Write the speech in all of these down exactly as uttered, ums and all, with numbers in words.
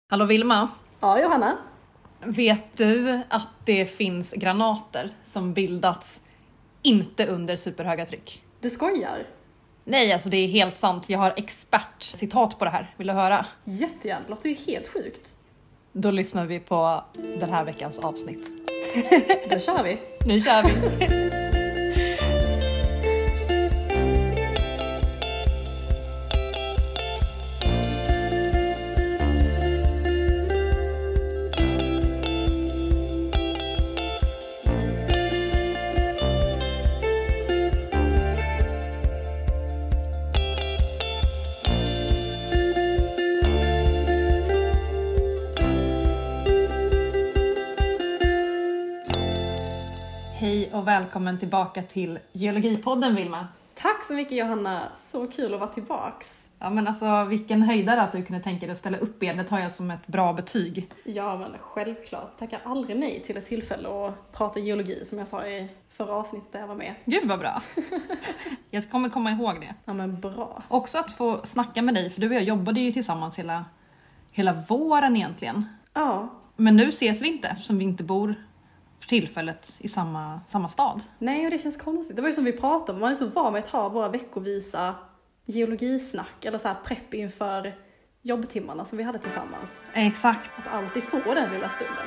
Hallå Vilma? Ja, Johanna. Vet du att det finns granater som bildats inte under superhöga tryck? Du skojar? Nej, alltså det är helt sant. Jag har expertcitat på det här. Vill du höra? Jättegärna, det låter ju helt sjukt. Då lyssnar vi på den här veckans avsnitt. Då kör vi. Nu kör vi. Hej och välkommen tillbaka till Geologipodden, Vilma. Tack så mycket, Johanna. Så kul att vara tillbaks. Ja, men alltså vilken höjdare att du kunde tänka dig att ställa upp igen. Det tar jag som ett bra betyg. Ja, men självklart. Tackar aldrig nej till ett tillfälle att prata geologi, som jag sa i förra avsnittet där jag var med. Gud vad bra. Jag kommer komma ihåg det. Ja, men bra. Också att få snacka med dig, för du och jag jobbade ju tillsammans hela, hela våren egentligen. Ja. Men nu ses vi inte, eftersom vi inte bor för tillfället i samma, samma stad. Nej, och det känns konstigt. Det var ju som vi pratade om. Man är så van vid att ha våra veckovisa geologisnack eller så här prepp inför jobbtimmarna som vi hade tillsammans. Exakt. Att alltid få den lilla stunden.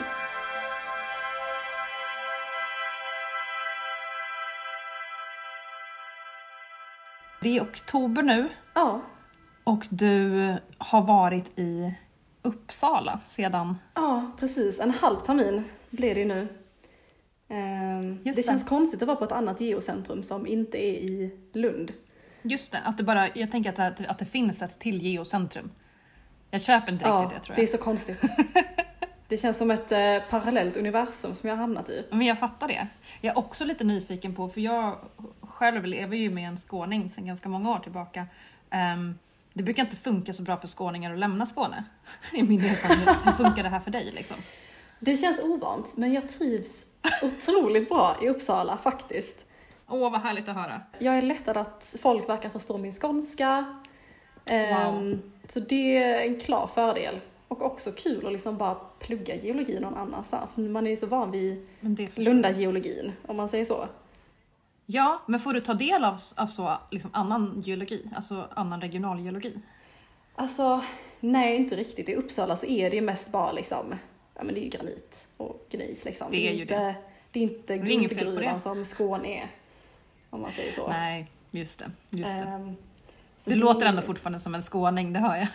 Det är oktober nu. Ja. Och du har varit i Uppsala sedan... Ja, precis. En halv termin blir det ju nu. Ehm, det, det känns konstigt att vara på ett annat geocentrum som inte är i Lund. Just det, att det bara, jag tänker att det, att det finns ett till geocentrum. Jag köper inte ja, riktigt det, tror jag. Det är så konstigt. Det känns som ett eh, parallellt universum som jag har hamnat i. Men jag fattar det. Jag är också lite nyfiken på, för jag själv lever ju med en skåning sedan ganska många år tillbaka. Um, det brukar inte funka så bra för skåningar att lämna Skåne. I min erfarenhet. Hur funkar det här för dig liksom? Det känns ovant, men jag trivs otroligt bra i Uppsala faktiskt. Åh, vad härligt att höra. Jag är lättad att folk verkar förstå min skånska. Um, wow. Så det är en klar fördel. Och också kul att liksom bara plugga geologi någon annanstans. Man är ju så van vid Lunda-geologin, om man säger så. Ja, men får du ta del av, av så, liksom annan geologi? Alltså annan regionalgeologi? Alltså, nej, inte riktigt. I Uppsala så är det ju mest bara liksom... Ja, men det är ju granit och gneis liksom. Det är, det är ju inte, det. Det är inte guldgruvan som Skåne är, om man säger så. Nej, just det. Just det. Um, du det låter ändå fortfarande som en skåning, det hör jag.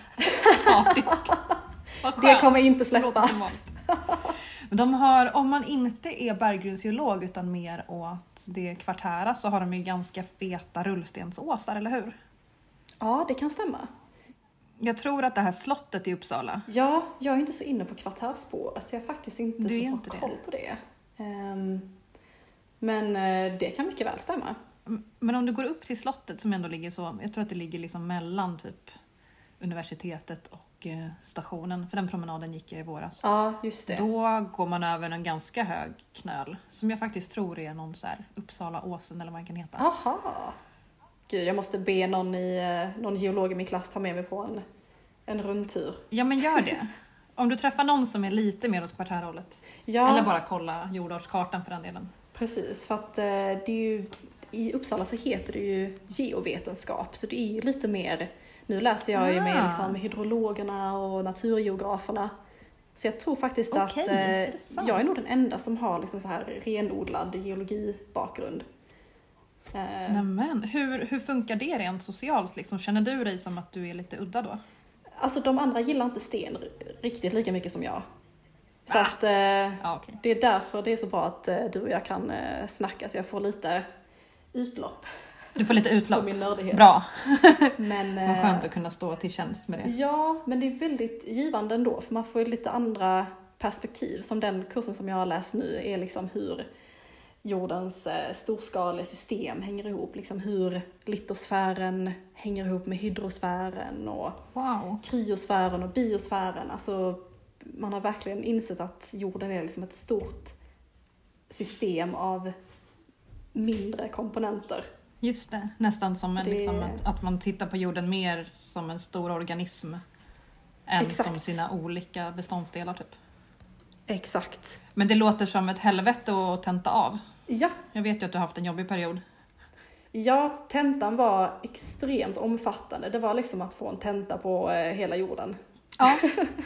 Det kommer inte släppa. Men de har, om man inte är berggrundsgeolog utan mer åt det kvartära, så har de ju ganska feta rullstensåsar, eller hur? Ja, det kan stämma. Jag tror att det här slottet i Uppsala... Ja, jag är inte så inne på kvartärspåret, så jag har faktiskt inte du så inte fått koll på det. Um, men uh, det kan mycket väl stämma. Men om du går upp till slottet som ändå ligger så... Jag tror att det ligger liksom mellan typ universitetet och eh, stationen. För den promenaden gick jag i våras. Ja, just det. Då går man över en ganska hög knöl. Som jag faktiskt tror är någon så här Uppsala åsen eller vad man kan heta. Aha. Gud, jag måste be någon, i, någon geolog i min klass ta med mig på en, en rundtur. Ja, men gör det. Om du träffar någon som är lite mer åt kvartärhållet. Ja. Eller bara kolla jordartskartan för den delen. Precis, för att eh, det är ju... I Uppsala så heter det ju geovetenskap. Så det är ju lite mer... Nu läser jag ju med liksom hydrologerna och naturgeograferna. Så jag tror faktiskt okay, att eh, är jag är nog den enda som har liksom så här renodlad geologibakgrund. Eh. Nämen, hur, hur funkar det rent socialt? Liksom? Känner du dig som att du är lite udda då? Alltså de andra gillar inte sten riktigt lika mycket som jag. Så ah. att eh, ah, okay. det är därför det är så bra att eh, du och jag kan eh, snacka så jag får lite utlopp. Du får lite utlopp. På min nördighet. Bra. Men, vad skönt att kunna stå till tjänst med det. Ja, men det är väldigt givande ändå. För man får ju lite andra perspektiv. Som den kursen som jag har läst nu är liksom hur jordens eh, storskaliga system hänger ihop. Liksom hur litosfären hänger ihop med hydrosfären och wow. kryosfären och biosfären. Alltså, man har verkligen insett att jorden är liksom ett stort system av mindre komponenter. Just det, nästan som en, det... liksom, att, att man tittar på jorden mer som en stor organism än Exakt. som sina olika beståndsdelar typ. Exakt. Men det låter som ett helvete att tenta av. Ja. Jag vet ju att du har haft en jobbig period. Ja, tentan var extremt omfattande. Det var liksom att få en tenta på eh, hela jorden. Ja.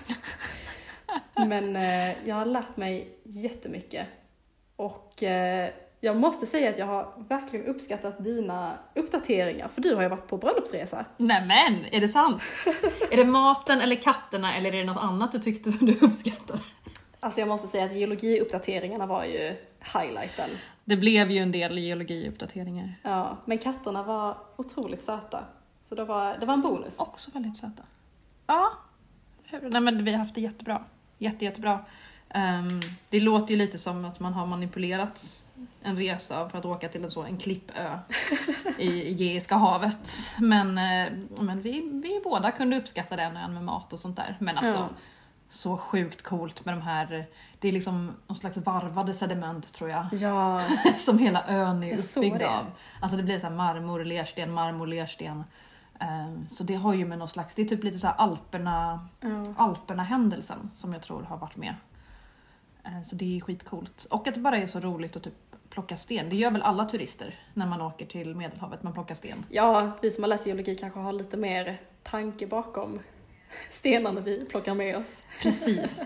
Men eh, jag har lärt mig jättemycket. Och eh, jag måste säga att jag har verkligen uppskattat dina uppdateringar. För du har ju varit på bröllopsresa. Nämen, är det sant? Är det maten eller katterna eller är det något annat du tyckte du uppskattade? Alltså jag måste säga att geologiuppdateringarna var ju highlighten. Det blev ju en del geologiuppdateringar. Ja, men katterna var otroligt söta. Så det var, det var en bonus. Också väldigt söta. Ja, nej men vi har haft det jättebra. Jätte, jättebra. Um, det låter ju lite som att man har manipulerat en resa för att åka till en, så, en klippö i Egeiska havet. Men, uh, men vi, vi båda kunde uppskatta den ön med mat och sånt där. Men alltså, ja. Så sjukt coolt med de här, det är liksom någon slags varvade sediment tror jag. Ja. Som hela ön är uppbyggd av. Det. Alltså det blir så här marmor, lersten, marmor, lersten. Um, så det har ju med någon slags, det är typ lite så här Alperna, mm. Alperna-händelsen som jag tror har varit med. Uh, så det är skitcoolt. Och att det bara är så roligt att typ plocka sten. Det gör väl alla turister när man åker till Medelhavet, man plockar sten. Ja, vi som har läst geologi kanske har lite mer tanke bakom stenarna vi plockar med oss. Precis.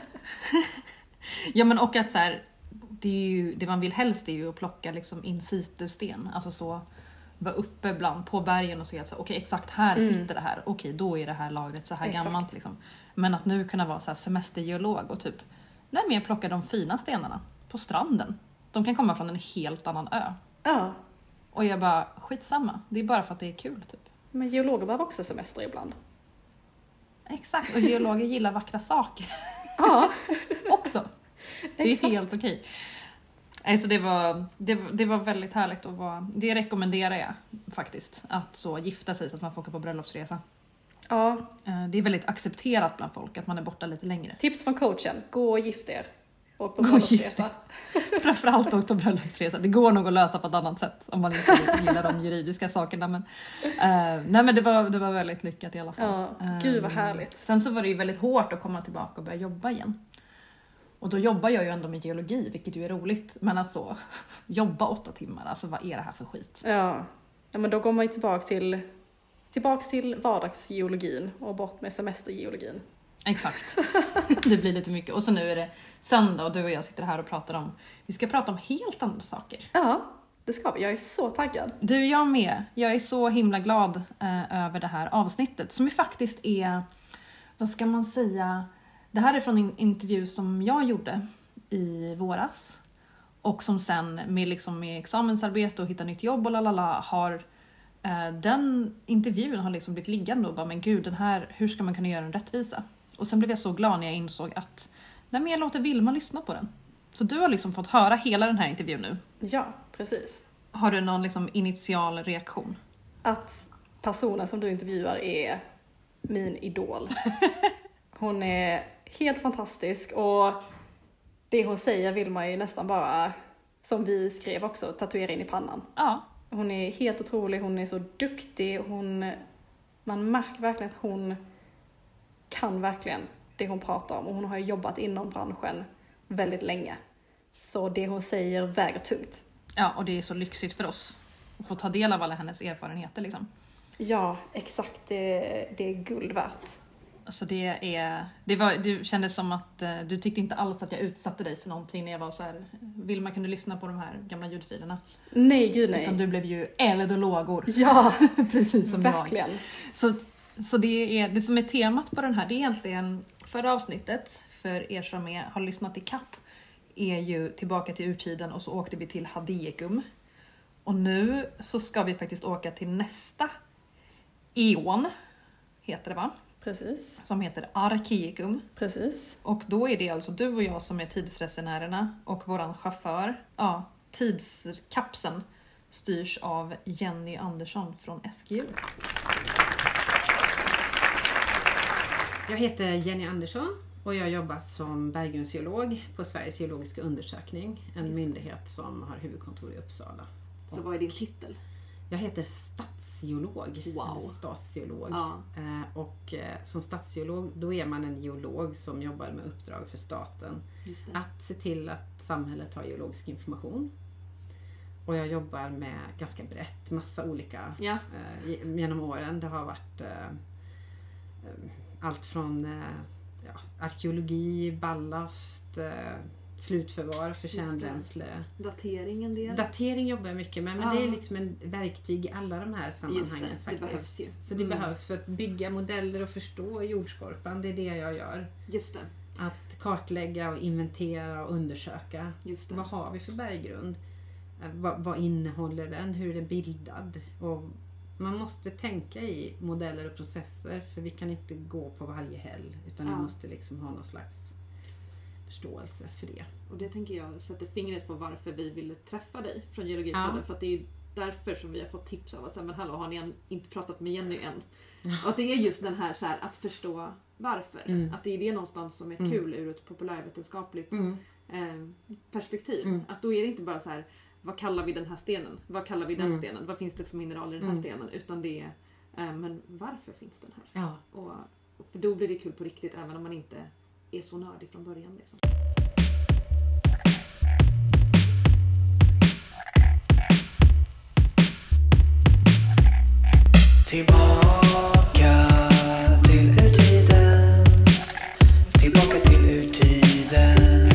Ja men och att så här, det, är ju, det man vill helst är ju att plocka liksom in situ-sten. Alltså så vara uppe bland på bergen och se att okej okay, exakt här mm. sitter det här. Okej okay, då är det här lagret så här exakt. Gammalt liksom. Men att nu kunna vara så här semestergeolog och typ nej men plocka de fina stenarna på stranden. De kan komma från en helt annan ö. Ja. Och jag bara skitsamma. Det är bara för att det är kul typ. Men geologer behöver också semester ibland. Exakt, och geologer gillar vackra saker. Ja. Också. Det är exakt. helt okej. Alltså det var, det, det var väldigt härligt att vara, det rekommenderar jag faktiskt. Att så gifta sig så att man får åka på bröllopsresa. Ja. Det är väldigt accepterat bland folk att man är borta lite längre. Tips från coachen, gå och gift er. Och på bröllopsresa. Framförallt åkt på bröllopsresa. Det går nog att lösa på ett annat sätt om man inte gillar de juridiska sakerna. Men, uh, nej men det var, det var väldigt lyckat i alla fall. Ja, gud vad härligt. Uh, sen så var det ju väldigt hårt att komma tillbaka och börja jobba igen. Och då jobbar jag ju ändå med geologi, vilket ju är roligt. Men att så, jobba åtta timmar, alltså vad är det här för skit? Ja, ja men då går man ju tillbaka till, tillbaka till vardagsgeologin och bort med semestergeologin. Exakt. Det blir lite mycket. Och så nu är det söndag och du och jag sitter här och pratar om, vi ska prata om helt andra saker. Ja, det ska vi. Jag är så taggad. Du, jag med. Jag är så himla glad eh, över det här avsnittet. Som ju faktiskt är, vad ska man säga, det här är från en intervju som jag gjorde i våras. Och som sen med, liksom, med examensarbete och hitta nytt jobb och lalala har, eh, den intervjun har liksom blivit liggande och bara, men gud, den här, hur ska man kunna göra en rättvisa? Och sen blev jag så glad när jag insåg att nej, men jag låter Vilma lyssna på den. Så du har liksom fått höra hela den här intervjun nu. Ja, precis. Har du någon liksom initial reaktion? Att personen som du intervjuar är min idol. Hon är helt fantastisk och det hon säger vill man ju nästan bara, som vi skrev också, tatuera in i pannan. Ja. Hon är helt otrolig, hon är så duktig, hon, man märker verkligen att hon kan verkligen det hon pratar om och hon har jobbat inom branschen väldigt länge. Så det hon säger väger tungt. Ja, och det är så lyxigt för oss att få ta del av alla hennes erfarenheter liksom. Ja, exakt. Det, det är guld värt. Alltså det är, det var, det kändes som att uh, du tyckte inte alls att jag utsatte dig för någonting när jag var så här, vill man kunde lyssna på de här gamla ljudfilerna. Nej, gud nej. Utan du blev ju eld och lågor. Ja, precis som verkligen. jag. Så, så det, är, det som är temat på den här, det är egentligen förra avsnittet, för er som är, har lyssnat i kapp, är ju tillbaka till urtiden och så åkte vi till Hadiekum. Och nu så ska vi faktiskt åka till nästa eon, heter det va? Precis. Som heter Arkeicum. Precis. Och då är det alltså du och jag som är tidsresenärerna och våran chaufför. Ja, tidskapseln styrs av Jenny Andersson från S G U. Jag heter Jenny Andersson och jag jobbar som berggrundsgeolog på Sveriges geologiska undersökning. En myndighet som har huvudkontor i Uppsala. Så vad är din titel? Jag heter stadsgeolog, Wow. eller statsgeolog. Ja. Eh, och eh, som stadsgeolog, då är man en geolog som jobbar med uppdrag för staten. Just det. Att se till att samhället har geologisk information. Och jag jobbar med ganska brett, massa olika Ja. eh, genom åren. Det har varit eh, allt från eh, ja, arkeologi, ballast, eh, slutförvar för Just det. kärnbränsle. Datering en del. Datering jobbar jag mycket med, men Ja. det är liksom en verktyg i alla de här sammanhangen. Just det, det faktiskt. behövs ju. Så det Mm. behövs för att bygga modeller och förstå jordskorpan, det är det jag gör. Just det. Att kartlägga och inventera och undersöka. Just det. Vad har vi för berggrund? Eh, Vad, vad innehåller den? Hur är den bildad? Och man måste tänka i modeller och processer, för vi kan inte gå på varje häll, utan Ja. vi måste liksom ha någon slags förståelse för det. Och det tänker jag sätter fingret på varför vi ville träffa dig från Geologipodden. Ja. För att det är därför som vi har fått tips av att säga, men hallå, har ni än, inte pratat med Jenny än? Och att det är just den här, så här att förstå varför. Mm. Att det är det någonstans som är Mm. kul ur ett populärvetenskapligt Mm. eh, perspektiv. Mm. Att då är det inte bara så här, vad kallar vi den här stenen? Vad kallar vi den Mm. stenen? Vad finns det för mineraler i den här Mm. stenen? Utan det är, eh, men varför finns den här? Ja. Och, för då blir det kul på riktigt även om man inte är så nördig från början. Liksom. Tillbaka till urtiden. Tillbaka till urtiden.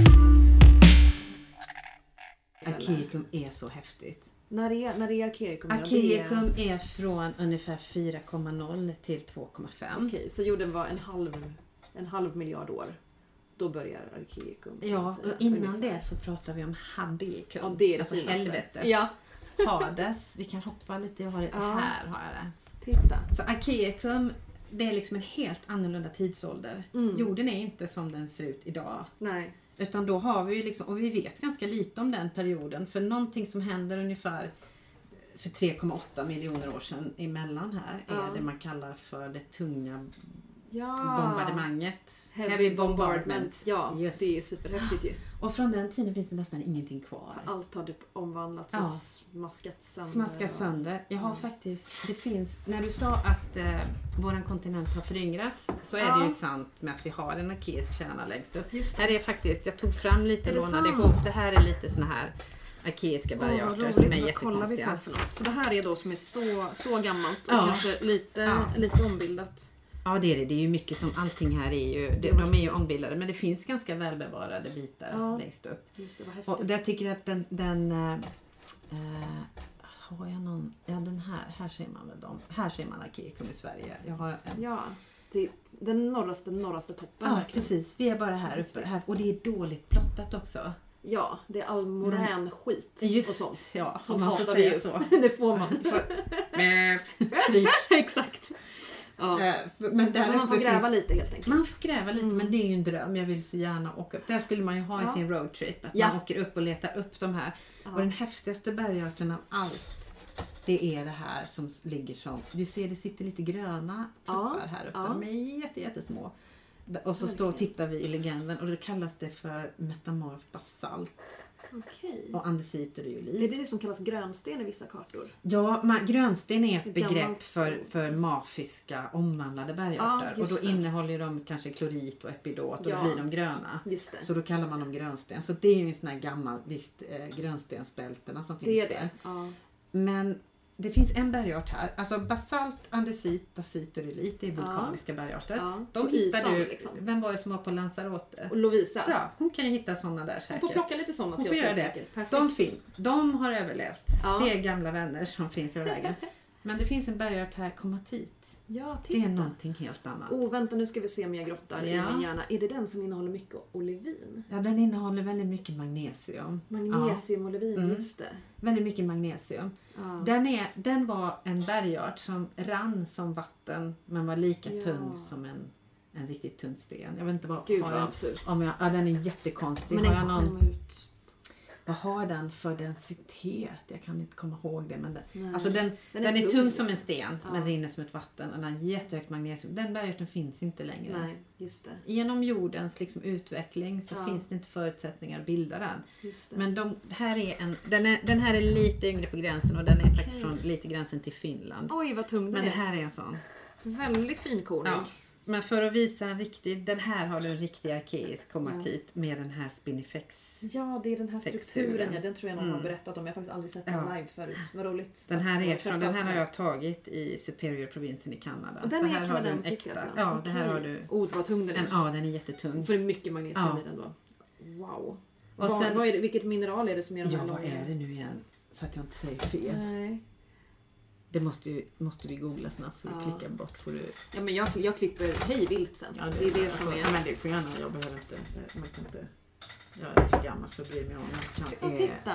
Arkeicum är så häftigt. När är, när är Arkeicum? Arkeicum är från ungefär fyra komma noll till två komma fem. Okej, så jorden var en halv, en halv miljard år. Då börjar Arkeicum. kan Ja, man säga, och innan ungefär. det så pratar vi om Hadeikum. Ja, det är det alltså finaste. helvetet. Ja, Hades. Vi kan hoppa lite. Jag har det Ja. här. Har jag det. titta. Så Arkeicum, det är liksom en helt annorlunda tidsålder. Mm. Jorden är inte som den ser ut idag. Nej. Utan då har vi ju liksom, och vi vet ganska lite om den perioden. För någonting som händer ungefär för tre komma åtta miljoner år sedan emellan här är Ja. det man kallar för det tunga Ja. bombardemanget. Heavy bombardment. Ja, Just. det är superhäftigt ju. Och från den tiden finns det nästan ingenting kvar. För allt har typ omvandlats Ja. och smaskats sönder. Smaskas sönder. Jag har Mm. faktiskt, det finns, när du sa att eh, våran kontinent har föryngrats, så är Ja. det ju sant med att vi har en arkeisk kärna längst upp. Just det. Här är faktiskt, jag tog fram lite, Är det lånade sant? ihop. Det här är lite såna här arkeiska Åh, bergarter vad som roligt. är Vad kollar vi på jättekonstiga. för något? Så det här är då som är så, så gammalt och Ja. kanske lite, Ja. lite ombildat. Ja, det är det. Det är ju mycket som, allting här är ju, de, de är ju ombildade, men det finns ganska välbevarade bitar Ja. längst upp. Just det, vad häftigt. Och jag tycker att den, den äh, äh, har jag någon, ja den här, här ser man väl dem. Här ser man Arkeicum i Sverige. Jag har en, Ja, det, den norraste, norraste toppen. ja verkligen. precis, vi är bara här uppe. Här, och det är dåligt plottat också. Ja, det är all moränskit och sånt. ja, Sånt om man får hatar vi säga ju. så. Det får man. Med stryk. Exakt. Ja. Eh, Men där Men man får uppe gräva finns, lite helt enkelt. man får gräva lite, Mm. men det är ju en dröm. Jag vill så gärna åka upp. Där skulle man ju ha Ja. i sin roadtrip. Att Ja. man åker upp och letar upp de här. Ja. Och den häftigaste bergarten av allt, det är det här som ligger som, du ser det sitter lite gröna pluppar Ja, här uppe. ja. De är jätte, jättesmå. Och så står och Verkligen. tittar vi i legenden och det kallas det för metamorf basalt Okej. och andesiter och Är jolit. det det som kallas grönsten i vissa kartor? Ja, ma- grönsten är ett Ett begrepp gammalt- för, för mafiska omvandlade bergarter. Ja, och just då det. innehåller ju de kanske klorit och epidot och Ja. då blir de gröna. Just det. Så då kallar man dem grönsten. Så det är ju en sån här gammal, visst, eh, grönstensbältena som finns Det är där. det. Ja. Men det finns en bergart här. Alltså basalt, andesit, dacit och rylit, det är vulkaniska bergarter. Ja. De På hittar ytan du, liksom. vem var det som var på Lanzarote? Och Lovisa. Bra, hon kan ju hitta sådana där Hon säkert. får plocka lite sådana Hon till får oss göra helt det. enkelt. Perfekt. De, fin- de har överlevt. Ja. Det är gamla vänner som finns i vägen. Men det finns en bergart här, komatit. Ja, Det titta. är någonting helt annat. Oh, vänta nu ska vi se om jag grottar i Ja. min hjärna. Är det den som innehåller mycket olivin? Ja, den innehåller väldigt mycket magnesium. Magnesium och olivin, Mm. just det. Väldigt mycket magnesium. Ja. Den, är, den var en bergart som rann som vatten men var lika Ja. tung som en, en riktigt tunn sten. Jag vet inte vad Gud har vad den, absurt. om jag, ja, den är jättekonstig. Men har den jag någon, kom ut. vad har den för densitet? Jag kan inte komma ihåg det. Men den, alltså den, Den den är är, tung, tung liksom. som en sten. Ja. Den rinner som ett vatten. Och den har jättehögt magnesium. Den bergarten finns inte längre. Nej, just det. Genom jordens liksom utveckling så Ja. finns det inte förutsättningar att bilda den. Just det. Men de, här är en, den, är, den här är lite yngre på gränsen. Och den är faktiskt Okej. från lite gränsen till Finland. Oj, vad tung den Men det är. här är en sån. Väldigt finkornig. Ja. Men för att visa en riktig, den här har du en riktig arkeisk komatit med den här spinifex. Ja, det är den här strukturen. Texturen. Ja, den tror jag någon Mm. har berättat om. Jag har faktiskt aldrig sett den Ja. live förut. Vad roligt. Den här, är Att från, träffa den här har den. jag tagit i Superior-provinsen i Kanada. Och den Så är här har du en kanadensisk äkta. alltså? Ja, det här har Okej. du. Oh, vad tung den är. En, ja, den är jättetung. För det är mycket magnesium Ja. i den då. Wow. Och vad, sen- vad är det, vilket mineral är det som är de Ja, här vad långa? är det nu igen? Så att jag inte säger fel. Nej. Det måste, ju, måste vi googla snabbt för att Ja. klicka bort. Får du... Ja, men jag, jag klipper hej vilt sen. Ja, det, är det som ja, är... men det får gärna, jag behöver inte. Man kan inte. Jag är för gammal för att bry mig om. Jag Ja, kan, titta.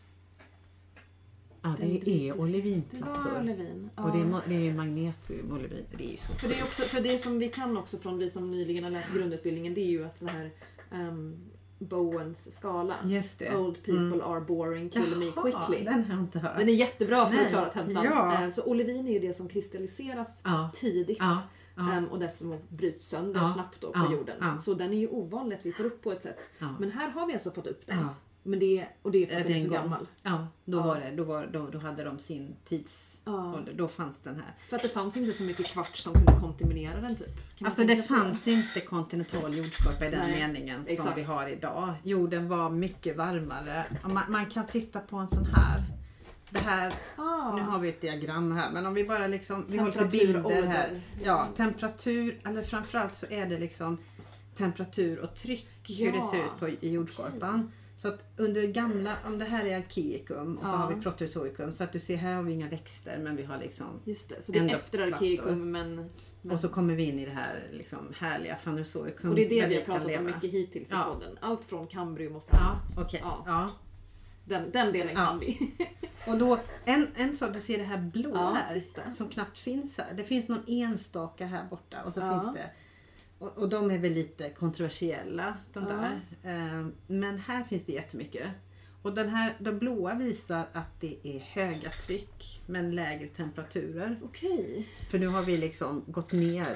ja, Den det är brittiska. Det var olivinplattor. olivin. Ja. Och det är, mo- det är magnetolivin. Det är ju så För det, är också, för det som vi kan också från vi som nyligen har läst grundutbildningen, det är ju att den här um, Bowens skala. Just det. Old people Mm. are boring, kill me Jaha, quickly. Den har jag inte hört. Den är jättebra för Nej. att klara tentan. Ja. Eh, Så olivin är ju det som kristalliseras Ja. tidigt. Ja. Ja. ehm, Och dessutom bryts sönder Ja. snabbt då på Ja. jorden. Ja. Så den är ju ovanlig att vi får upp på ett sätt. Ja. Men här har vi alltså fått upp den. Ja. Men det är, och det är för att Är den det är så en gång? gammal. Ja, då, Ja. Var det, då, var, då, då hade de sin tidsålder. Ja. Då fanns den här. För att det fanns inte så mycket kvarts som kunde kontaminera den typ. Kan man Alltså det tänka sig fanns inte kontinental jordskorpa i den Nej, meningen som exakt. vi har idag. Jorden var mycket varmare. Man, man kan titta på en sån här. Det här, Ah. nu har vi ett diagram här, men om vi bara liksom, vi har lite Temperatur, bilder här. ålder. Ja, temperatur, eller framförallt så är det liksom temperatur och tryck, hur Ja, det ser ut på, i jordskorpan. Så att under gamla, om det här är arkeicum och så Ja. har vi proterozoikum, så att du ser här har vi inga växter men vi har liksom, Just det, så det är Ändå efter plattor. arkeicum men, men... och så kommer vi in i det här liksom härliga phanerozoikum. Och det är det där vi har kan pratat om leva. mycket hittills i Ja. podden. Allt från kambrium och Ja, framåt. okej. Ja, Ja. den, den delen Ja. kan vi. Och då, en, en sak, du ser det här blå Ja, här titta. som knappt finns här. Det finns någon enstaka här borta och så Ja. finns det, och, och de är väl lite kontroversiella de Ja. där. Ehm, men här finns det jättemycket. Och den här, de blåa visar att det är höga tryck men lägre temperaturer. Okej. För nu har vi liksom gått ner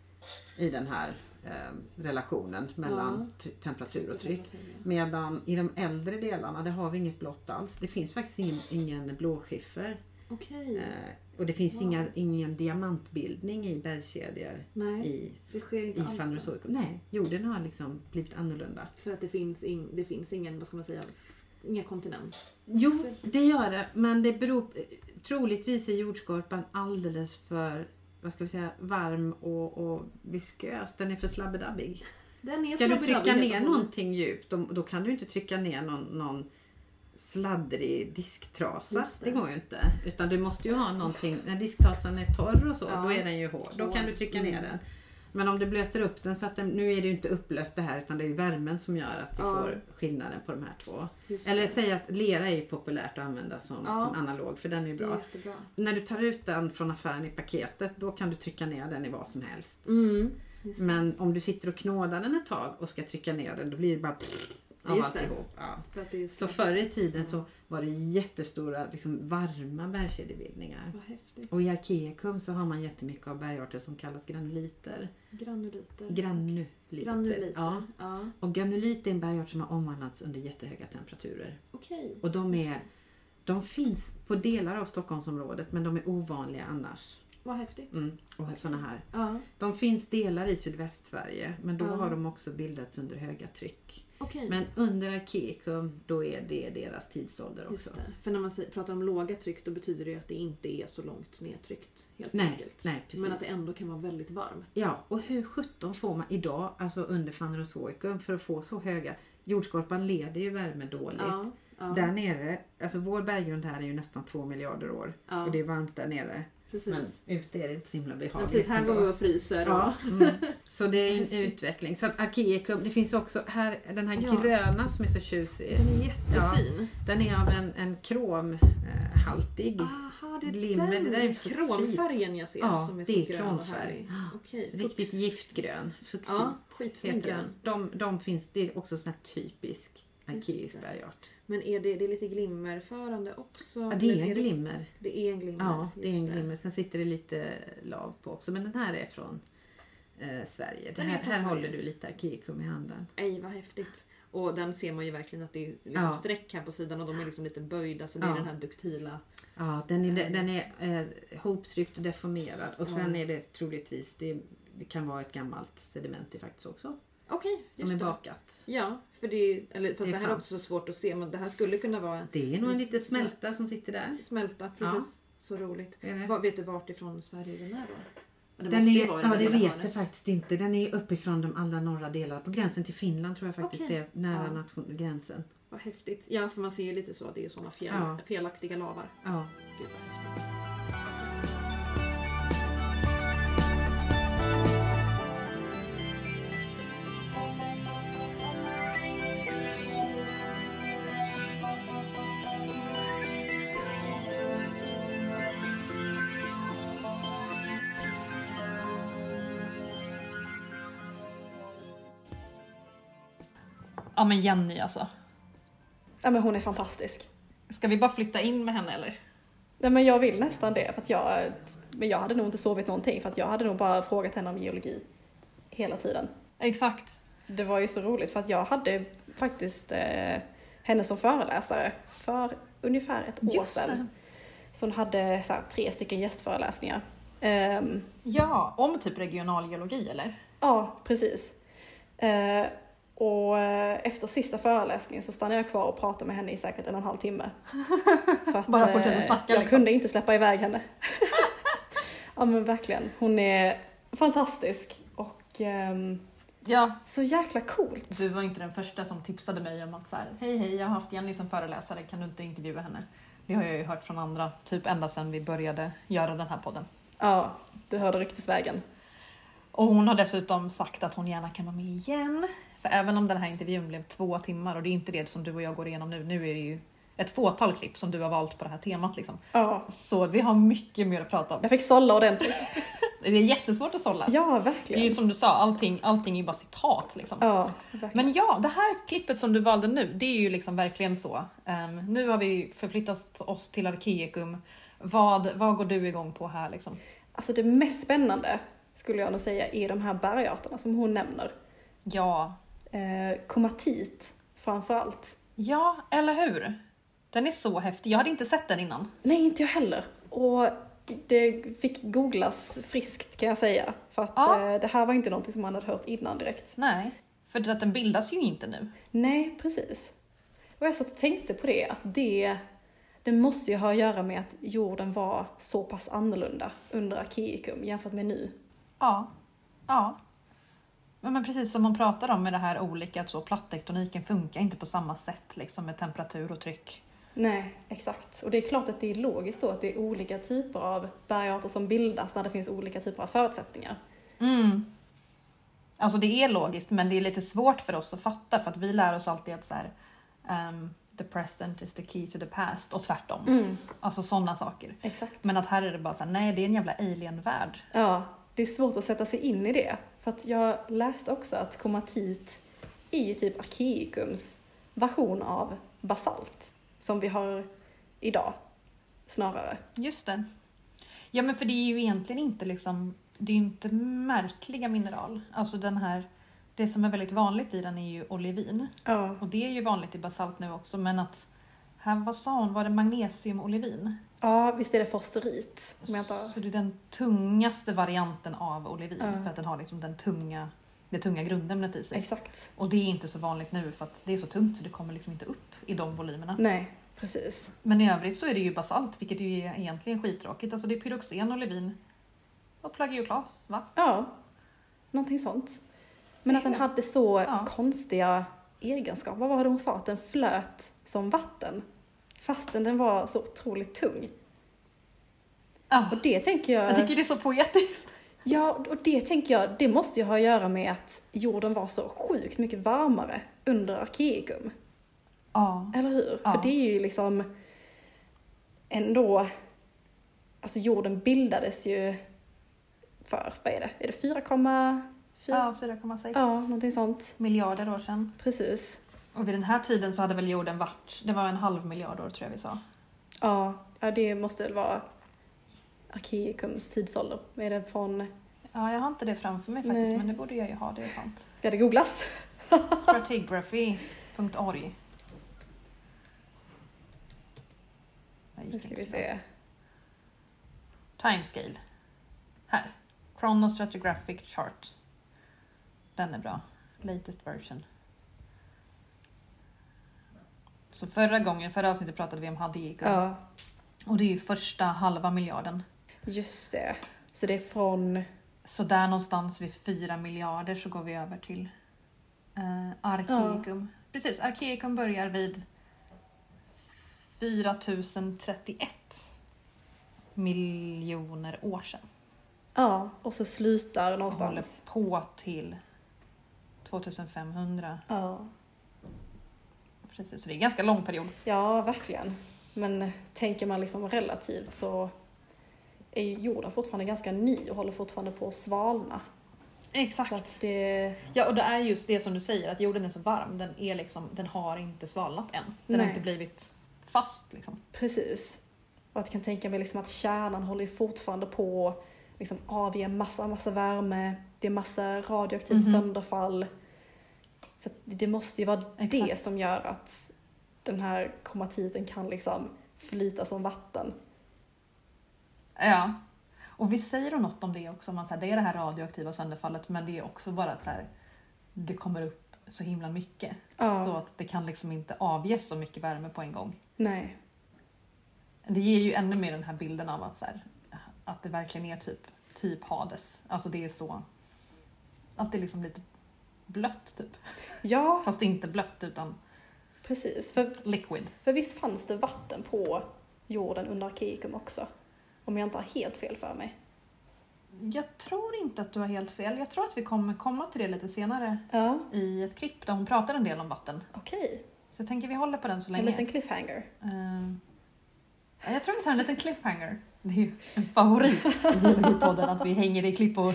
i den här eh, relationen mellan t- temperatur och tryck. Medan i de äldre delarna, där har vi inget blått alls. Det finns faktiskt ingen, ingen blåskiffer. Okej. Eh, och det finns Wow. inga, ingen diamantbildning i bergskedjor Nej, i, det sker inte i alls. då. Phanerozoikum. Nej, jorden har liksom blivit annorlunda. För att det finns, in, det finns ingen, vad ska man säga, inga kontinent. Jo, det gör det. Men det beror, troligtvis är jordskorpan alldeles för, vad ska vi säga, varm och, och viskös. Den är för slabbedabbig. Den är Ska du slabbedabbig trycka helt ner och hållet. någonting djupt, då, då kan du inte trycka ner någon, någon sladdrig disktrasa. Just Det. det. går ju inte. Utan du måste ju ha någonting, när disktrasan är torr och så, Ja. då är den ju hård. Då kan du trycka ner Mm. den. Men om du blöter upp den så att den, nu är det ju inte upplött det här, utan det är ju värmen som gör att vi Ja. får skillnaden på de här två. Just Eller det. säg att lera är ju populärt att använda som, Ja. som analog, för den är ju Det är bra. jättebra. När du tar ut den från affären i paketet, då kan du trycka ner den i vad som helst. Mm. Just det. Men om du sitter och knådar den ett tag och ska trycka ner den, då blir det bara pff, av Just det. alltihop. Ja. Så, att det är Så förr i tiden så var det jättestora liksom, varma bergskedjebildningar. Vad häftigt. Och i Arkeicum så har man jättemycket av bergarter som kallas granuliter. Granuliter. Granuliter. Granuliter. Ja. Ja. Och granulit är en bergart som har omvandlats under jättehöga temperaturer. Okej. Och de, är, de finns på delar av Stockholmsområdet, men de är ovanliga annars. Vad häftigt. Mm. Och såna här. Ja. De finns delar i Sydvästsverige, men då Ja. har de också bildats under höga tryck. Okej. Men under Arkeicum, då är det deras tidsålder också. Just det. För när man säger- pratar om låga tryck, då betyder det ju att det inte är så långt nedtryckt. Helt Nej, enkelt. nej, precis. Men att det ändå kan vara väldigt varmt. Ja, och hur sjutton får man idag, alltså under Phanerozoikum, för att få så höga... Jordskorpan leder ju värme dåligt. Ja. Ja. Där nere, alltså vår berggrund här är ju nästan två miljarder år. Ja. Och det är varmt där nere. Precis. Men ute är det inte så himla Men behagligt. precis, här ändå. går vi och fryser. Ja, Och... mm. Så det är en Häftigt. utveckling. Så att Arkeicum, det finns också här, den här Ja. gröna som är så tjusig. Den är jättefin. Den är av en, en kromhaltig. Aha, det är Glimmer, den det där är en fuxit. kromfärgen jag ser Ja, som är det så är grön och kromfärg. härlig. Okej, Riktigt fux. giftgrön. Fuxit Ja, skitsnygg heter grön. den. De, de finns, det är också sån här typisk arkeisk det. bergart. Men är det, det är lite glimmerförande också? Ja, det är Eller en glimmer. Det är en glimmer. Ja, det är en just glimmer. Sen sitter det lite lav på också. Men den här är från eh, Sverige. Det Den är här, från här Sverige. håller du lite arkeikum i handen. Ej, vad häftigt. Och den ser man ju verkligen att det är liksom Ja. streck här på sidan och de är liksom lite böjda. Så det är Ja. den här duktila. Ja, den är, den är eh, hoptryckt och deformerad. Och sen Ja. är det troligtvis, det, det kan vara ett gammalt sediment i faktiskt också. Okej, Som just är det. bakat. Ja, för det, eller, fast Det det, här är fanns. också så svårt att se. Men det här skulle kunna vara Det är nog en Visst, liten smälta som sitter där. smälta. Precis. Så roligt. Det är det. Vad, vet du vart ifrån Sverige den är då? Ja, det Den måste ju är, vara i ja, det det lilla vet hörnet. jag faktiskt inte. Den är uppifrån de allra norra delarna. På gränsen till Finland tror jag faktiskt Okej. det är nära Ja. nation- gränsen. Vad häftigt. Ja, för man ser ju lite så att det är sådana fel, Ja. felaktiga lavar. Ja. Gud vad häftigt. Ja men Jenny alltså. Ja, men hon är fantastisk. Ska vi bara flytta in med henne eller? Nej, men jag vill nästan det. För att jag, men jag hade nog inte sovit någonting. För att jag hade nog bara frågat henne om geologi hela tiden. Exakt. Det var ju så roligt för att jag hade faktiskt eh, henne som föreläsare för ungefär ett år Just sedan. det. Så hon hade så här, tre stycken gästföreläsningar. Ehm, Ja, om typ regionalgeologi eller? ja, precis. Eh, och eh, efter sista föreläsningen så stannade jag kvar och pratade med henne i säkert en och en halv timme. För att, Bara fortsätta eh, snacka, Jag liksom. kunde inte släppa iväg henne. Ja men verkligen. Hon är fantastisk och ehm, Ja, så jäkla coolt. du var inte den första som tipsade mig om att så här, hej hej, jag har haft Jenny som föreläsare, kan du inte intervjua henne? Det har jag ju hört från andra, typ ända sedan vi började göra den här podden. Ja, du hörde ryktesvägen. Och hon har dessutom sagt att hon gärna kan vara med igen. För även om den här intervjun blev två timmar, och det är inte det som du och jag går igenom nu, nu är det ju ett fåtal klipp som du har valt på det här temat liksom. Ja, Så vi har mycket mer att prata om. jag fick sålla ordentligt. Det är jättesvårt att sålla. Ja, Det är ju verkligen. som du sa, allting, allting är ju bara citat liksom. Ja, verkligen. Men ja, det här klippet som du valde nu, det är ju liksom verkligen så. Um, nu har vi förflyttat oss till Arkeikum. Vad, vad går du igång på här liksom? Alltså det mest spännande skulle jag nog säga är de här bergarterna som hon nämner. Ja, Eh, komatit framförallt. ja, eller hur? Den är så häftig. Jag hade inte sett den innan. Nej, inte jag heller. Och det fick googlas friskt kan jag säga. För att Ja. eh, det här var inte någonting som man hade hört innan direkt. Nej, för det att den bildas ju inte nu. Nej, precis. Och jag satt och tänkte på det, att det, det måste ju ha att göra med att jorden var så pass annorlunda under Arkeikum jämfört med nu. Ja, ja. Men, men precis som hon pratar om med det här olika, att så plattektoniken funkar inte på samma sätt liksom med temperatur och tryck. Nej, exakt. Och det är klart att det är logiskt då att det är olika typer av bergarter som bildas när det finns olika typer av förutsättningar. Mm. Alltså det är logiskt, men det är lite svårt för oss att fatta, för att vi lär oss alltid att så här, um, the present is the key to the past och tvärtom. Mm, Alltså sådana saker. exakt. Men att här är det bara så här, nej det är en jävla alien-värld. Ja, det är svårt att sätta sig in i det. För att jag läste också att komatit är ju typ Arkeikums version av basalt. Som vi har idag, snarare. Just det. Ja men för det är ju egentligen inte liksom, det är ju inte märkliga mineral. Alltså den här, det som är väldigt vanligt i den är ju olivin. Ja, Och det är ju vanligt i basalt nu också, men att här, vad sa hon, var det magnesiumolivin? ja visst är det forsterit. Om jag inte... Så det är den tungaste varianten av olivin, Ja. för att den har liksom den tunga, det tunga grundämnet i sig. Exakt. Och det är inte så vanligt nu för att det är så tungt så det kommer liksom inte upp i de volymerna. Nej, precis. Men i övrigt så är det ju basalt, vilket ju är egentligen skittråkigt. Alltså det är pyroxen, olivin och plagioklas, va? Ja, någonting sånt. Men att den hade så Ja. konstiga egenskaper. Vad var det hon sa? Att den flöt som vatten. Fastän den var så otroligt tung. Ja, Och det tänker jag... jag tycker det är så poetiskt. Ja, och det tänker jag, det måste ju ha att göra med att jorden var så sjukt mycket varmare under Arkeikum. Ja, Eller hur? Ja. För det är ju liksom ändå, alltså jorden bildades ju för, vad är det? Är det fyra komma fyra? ja fyra komma sex Ja, någonting sånt. miljarder år sedan. Precis. Och vid den här tiden så hade väl jorden varit, det var en halv miljard år tror jag vi sa. Ja, ja det måste väl vara Arkeikums tidsålder. Är det från... Ja, jag har inte det framför mig faktiskt, Nej. men det borde jag ju ha, det är sant. Ska det googlas? stratigraphy punkt org. Nu ska vi se. Timescale. Här. Chronostratigraphic chart. Den är bra. Latest version. Så förra gången, förra avsnittet pratade vi om Hadeikum. Ja, Och det är ju första halva miljarden. just det. Så det är från... Så där någonstans vid fyra miljarder så går vi över till eh, Arkeicum. Precis, Arkeicum börjar vid fyra tusen trettioett miljoner år sedan. Ja, och så slutar Och håller någonstans. på till tjugofemhundra. Ja. Precis, så det är en ganska lång period. Ja, verkligen. Men tänker man liksom relativt så är ju jorden fortfarande ganska ny och håller fortfarande på att svalna. Så att det... Ja, och det är just det som du säger, att jorden är så varm. Den, är liksom, den har inte svalnat än. Den Nej. har inte blivit fast. Liksom. Precis. Och att jag kan tänka mig liksom att kärnan håller ju fortfarande på att liksom avge massa, massa värme. Det är massa radioaktivt Mhm. sönderfall. Så att det måste ju vara det Exakt. som gör att den här kromatiten kan liksom flyta som vatten. Ja. Och vi säger då något om det också. Man säger, det är det här radioaktiva sönderfallet, men det är också bara att så här, det kommer upp så himla mycket. Ja. Så att det kan liksom inte avges så mycket värme på en gång. Nej. Det ger ju ännu mer den här bilden av att, så här, att det verkligen är typ, typ Hades. Alltså det är så att det är liksom lite blött typ. Ja, Fast inte blött utan precis. För, liquid. för visst fanns det vatten på jorden under Arkeikum också? Om jag inte har helt fel för mig. Jag tror inte att du har helt fel. Jag tror att vi kommer komma till det lite senare Ja, i ett klipp där hon pratar en del om vatten. okej. Så jag tänker vi håller på den så En länge. liten cliffhanger. Ehm, jag tror vi tar en liten cliffhanger. Det är ju en favorit i Geologipodden att vi hänger i klippor.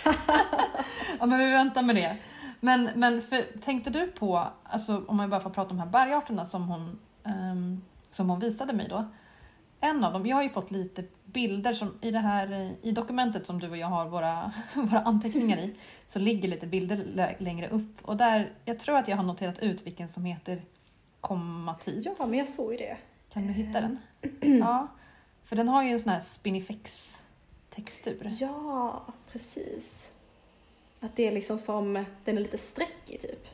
Ja, men vi väntar med det. Men, men för, tänkte du på, alltså, om man bara får prata om de här bergarterna som hon, ehm, som hon visade mig då. En av dem, jag har ju fått lite bilder som i det här, i dokumentet som du och jag har våra, våra anteckningar i, så ligger lite bilder lä- längre upp. Och där, jag tror att jag har noterat ut vilken som heter komatit. Ja, men jag såg ju det. Kan du hitta den? Ja, för den har ju en sån här spinifex textur. Ja, precis. Att det är liksom som, den är lite sträckig typ.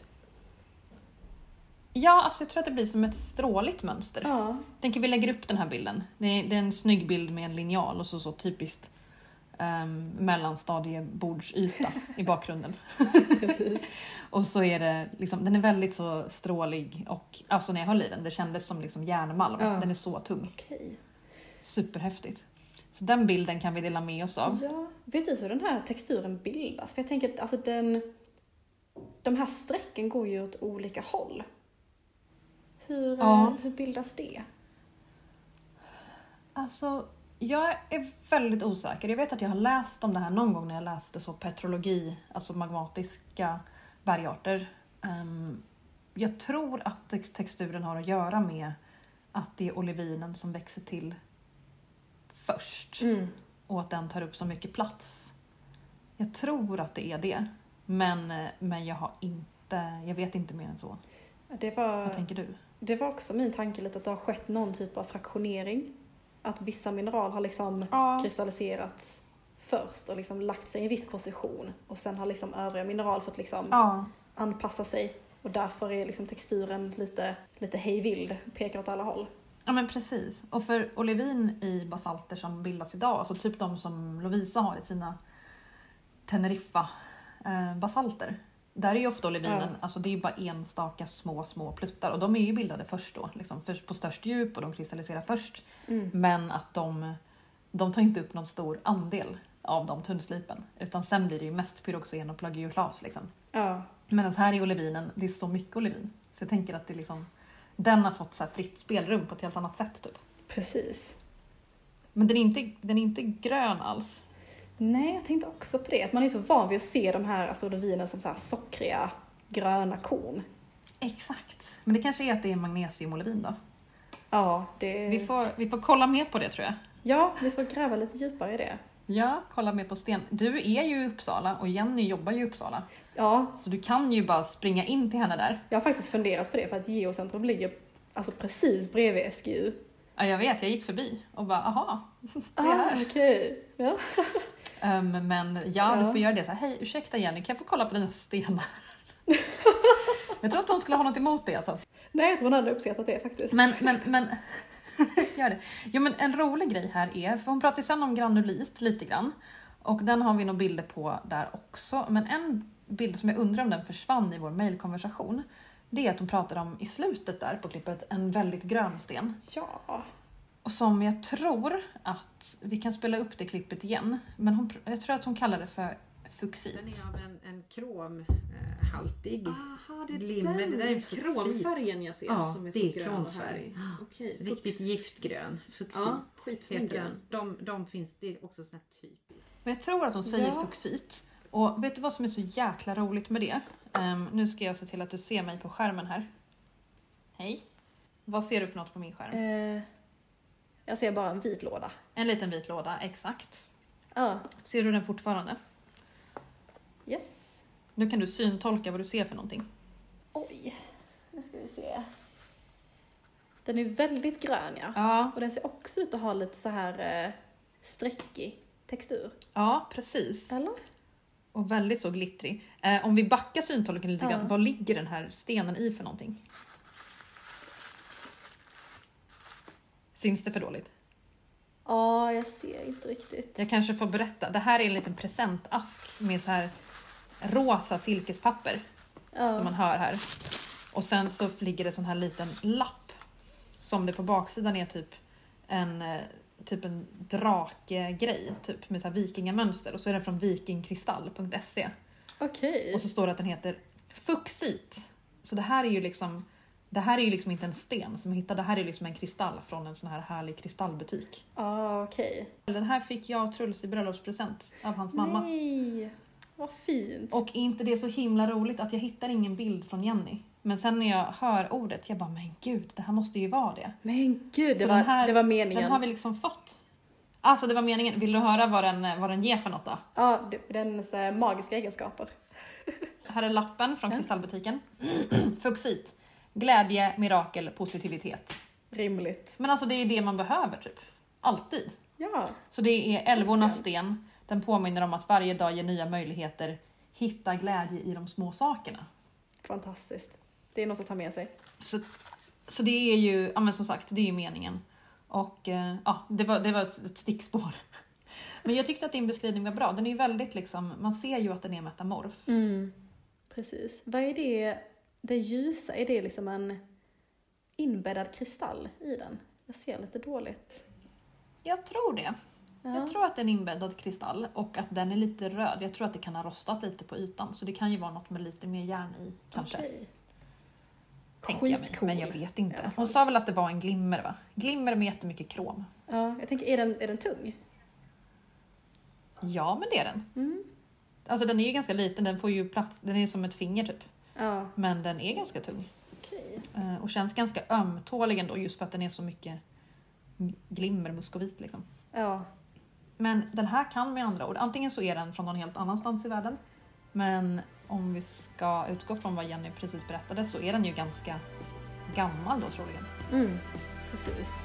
Ja, alltså jag tror att det blir som ett stråligt mönster. Ja, Tänker vi lägger upp den här bilden. Det är, det är en snygg bild med en linjal och så, så typiskt um, mellanstadiebordsyta i bakgrunden. precis. Och så är det liksom, den är väldigt så strålig och alltså när jag höll i den, det kändes som liksom järnmalm. Ja. Den är så tung. Okej. Superhäftigt. Så den bilden kan vi dela med oss av. Ja, vet du hur den här texturen bildas? För jag tänker att alltså den, de här strecken går ju åt olika håll. Hur, Ja. eh, hur bildas det? Alltså, jag är väldigt osäker. Jag vet att jag har läst om det här någon gång när jag läste så petrologi, alltså magmatiska bergarter. Um, jag tror att tex- texturen har att göra med att det är olivinen som växer till först Mm. och att den tar upp så mycket plats. Jag tror att det är det, men, eh, men jag har inte, jag vet inte mer än så. Det var, Vad tänker du? det var också min tanke lite att det har skett någon typ av fraktionering. Att vissa mineral har liksom Ja, kristalliserats först och liksom lagt sig i en viss position. Och sen har liksom övriga mineral fått liksom ja. anpassa sig. Och därför är liksom texturen lite, lite hejvild, pekar åt alla håll. Ja men precis. Och för olivin i basalter som bildas idag, alltså typ de som Lovisa har i sina Teneriffa eh, basalter. Där är ju ofta olivinen, Ja. alltså det är ju bara enstaka små små pluttar och de är ju bildade först då, liksom först på störst djup och de kristalliserar först. Mm. Men att de, de tar inte upp någon stor andel av de tunnslipen, utan sen blir det ju mest pyroxen och plagioklas liksom. Ja, Medan här i olivinen, det är så mycket olivin. Så jag tänker att det liksom, den har fått så här fritt spelrum på ett helt annat sätt typ. precis. Men den är inte, den är inte grön alls. Nej, jag tänkte också på det. Att man är så van vid att se de här alltså olivinen som så här sockriga, gröna korn. Exakt. Men det kanske är att det är magnesium och olivin då. Ja, det... Vi får, vi får kolla mer på det tror jag. ja, vi får gräva lite djupare i det. Ja, kolla mer på sten. Du är ju i Uppsala och Jenny jobbar ju i Uppsala. Ja, Så du kan ju bara springa in till henne där. jag har faktiskt funderat på det för att Geocentrum ligger alltså precis bredvid S G U. Ja, jag vet. Jag gick förbi och bara, aha, det är Ah, här. okej. Ja. Um, men ja, Ja. du får göra det så här. Hej, ursäkta Jenny, kan jag få kolla på dina stenar? Jag tror inte hon skulle ha något emot det alltså. Nej, jag tror hon hade uppskattat det faktiskt. Men, men, men, gör det. Jo, men en rolig grej här är, för hon pratar ju sen om granulit lite grann. Och den har vi nog bilder på där också. Men en bild som jag undrar om den försvann i vår mejlkonversation, det är att hon pratar om i slutet där på klippet en väldigt grön sten. Ja. Och som jag tror att vi kan spela upp det klippet igen. Men hon, jag tror att hon kallar det för fuxit. Den är av en, en kromhaltig Aha, det är glimmer. den Det där är en fuxit. kromfärgen jag ser Ja, som är det så är grön och kromfärg. härlig. Okej, fux. Riktigt giftgrön. Fuxit Ja, skitsnygg heter grön. den. De, de finns, det är också sån här typiskt. Men jag tror att hon säger Ja. fuxit. Och vet du vad som är så jäkla roligt med det? Um, nu ska jag se till att du ser mig på skärmen här. Hej. Vad ser du för något på min skärm? Eh, jag ser bara en vit låda. En liten vit låda, exakt. Ja. Ser du den fortfarande? Yes. Nu kan du syntolka vad du ser för någonting. Oj. Nu ska vi se. Den är väldigt grön, ja. Ja, Och den ser också ut att ha lite så här eh, streckig textur. ja precis. Eller? Och väldigt så glittrig. Eh, om vi backar syntolken lite Ja. grann, vad ligger den här stenen i för någonting? Syns det för dåligt? Ja, jag ser inte riktigt. Jag kanske får berätta. Det här är en liten presentask med så här rosa silkespapper som Ja. man hör här. Och sen så ligger det sån här liten lapp som det på baksidan är typ en eh, typ en drakegrej typ med så här vikingamönster, och så är den från vikingkristall punkt se. Okej. Och så står det att den heter fuxit. Så det här är ju liksom det här är ju liksom inte en sten som jag hittade, det här är liksom en kristall från en sån här härlig kristallbutik. Ja, okej. Den här fick jag och Truls i bröllopspresent av hans mamma. Nej, vad fint. Och inte det är så himla roligt att jag hittar ingen bild från Jenny. Men sen när jag hör ordet, jag bara, men gud, det här måste ju vara det. Men gud, det För var, den här- det var meningen. Den har vi liksom fått. Alltså det var meningen. Vill du höra vad den, vad den ger för något då? Ja, det- den så här, magiska egenskaper. Här är lappen från Ja. kristallbutiken. Fuxit. Glädje, mirakel, positivitet. Rimligt. Men alltså det är det man behöver typ. Alltid. Ja, Så det är älvornas Verkligen. sten. Den påminner om att varje dag ger nya möjligheter. Hitta glädje i de små sakerna. fantastiskt. Det är något att ta med sig. Så, så det är ju, ja men som sagt, det är ju meningen. Och eh, ja, det var, det var ett, ett stickspår. Men jag tyckte att din beskrivning var bra. Den är ju väldigt liksom, man ser ju att den är metamorf. Mm. Precis. Vad är det, det ljusa? Är det liksom en inbäddad kristall i den? Jag ser lite dåligt. Jag tror det. Ja. Jag tror att det är en inbäddad kristall och att den är lite röd. Jag tror att det kan ha rostat lite på ytan. Så det kan ju vara något med lite mer järn i kanske. Okej. Tänker jag mig. Skitcool. Men jag vet I alla inte. fall. Hon sa väl att det var en glimmer va? Glimmer med jättemycket krom. Ja, jag tänker, är den, är den tung? Ja men det är den. Mm. Alltså den är ju ganska liten. Den får ju plats. Den är som ett finger typ. Ja, Men den är ganska tung. okej. Eh, Och känns ganska ömtålig ändå just för att den är så mycket glimmer, muskovit liksom. Ja, Men den här kan med andra ord, antingen så är den från någon helt annanstans i världen. Men om vi ska utgå från vad Jenny precis berättade så är den ju ganska gammal då troligen. mm. Precis.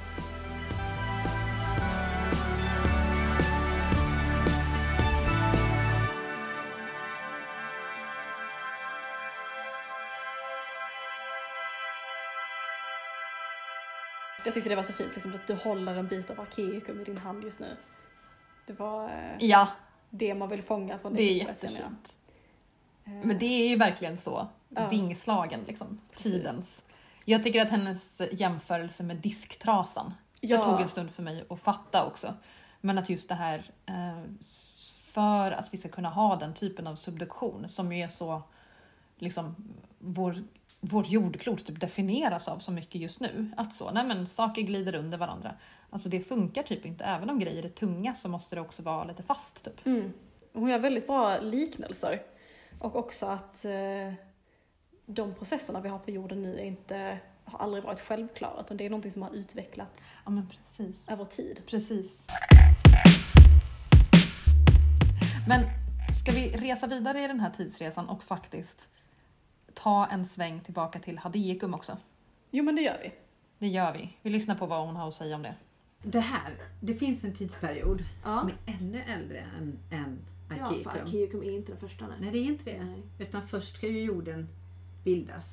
Jag tyckte det var så fint liksom, att du håller en bit av arkeicum i din hand just nu. Det var eh, Ja, det man vill fånga från det är klippet, känner jag. jättefint. Eh, Men det är ju verkligen så. Ja. Vingslagen liksom. Precis. Tidens. Jag tycker att hennes jämförelse med disktrasan. ja, Det tog en stund för mig att fatta också. Men att just det här, eh, för att vi ska kunna ha den typen av subduktion som ju är så, liksom, vår, vårt jordklot typ definieras av så mycket just nu. Att så, nej men saker glider under varandra. Alltså det funkar typ inte, även om grejer är tunga så måste det också vara lite fast typ. Mm. Hon gör väldigt bra liknelser. Och också att eh, de processerna vi har på jorden nu är inte, har aldrig varit självklara, utan det är någonting som har utvecklats Ja, men precis. över tid. Precis. Men ska vi resa vidare i den här tidsresan och faktiskt ta en sväng tillbaka till Hadiekum också? Jo, men det gör vi. Det gör vi. Vi lyssnar på vad hon har att säga om det. Det här, det finns en tidsperiod Ja. som är ännu äldre än, än Ja, Arkeicum. för Arkeicum är inte den första. Nej. Nej, det är inte det. Nej. Utan först ska ju jorden bildas.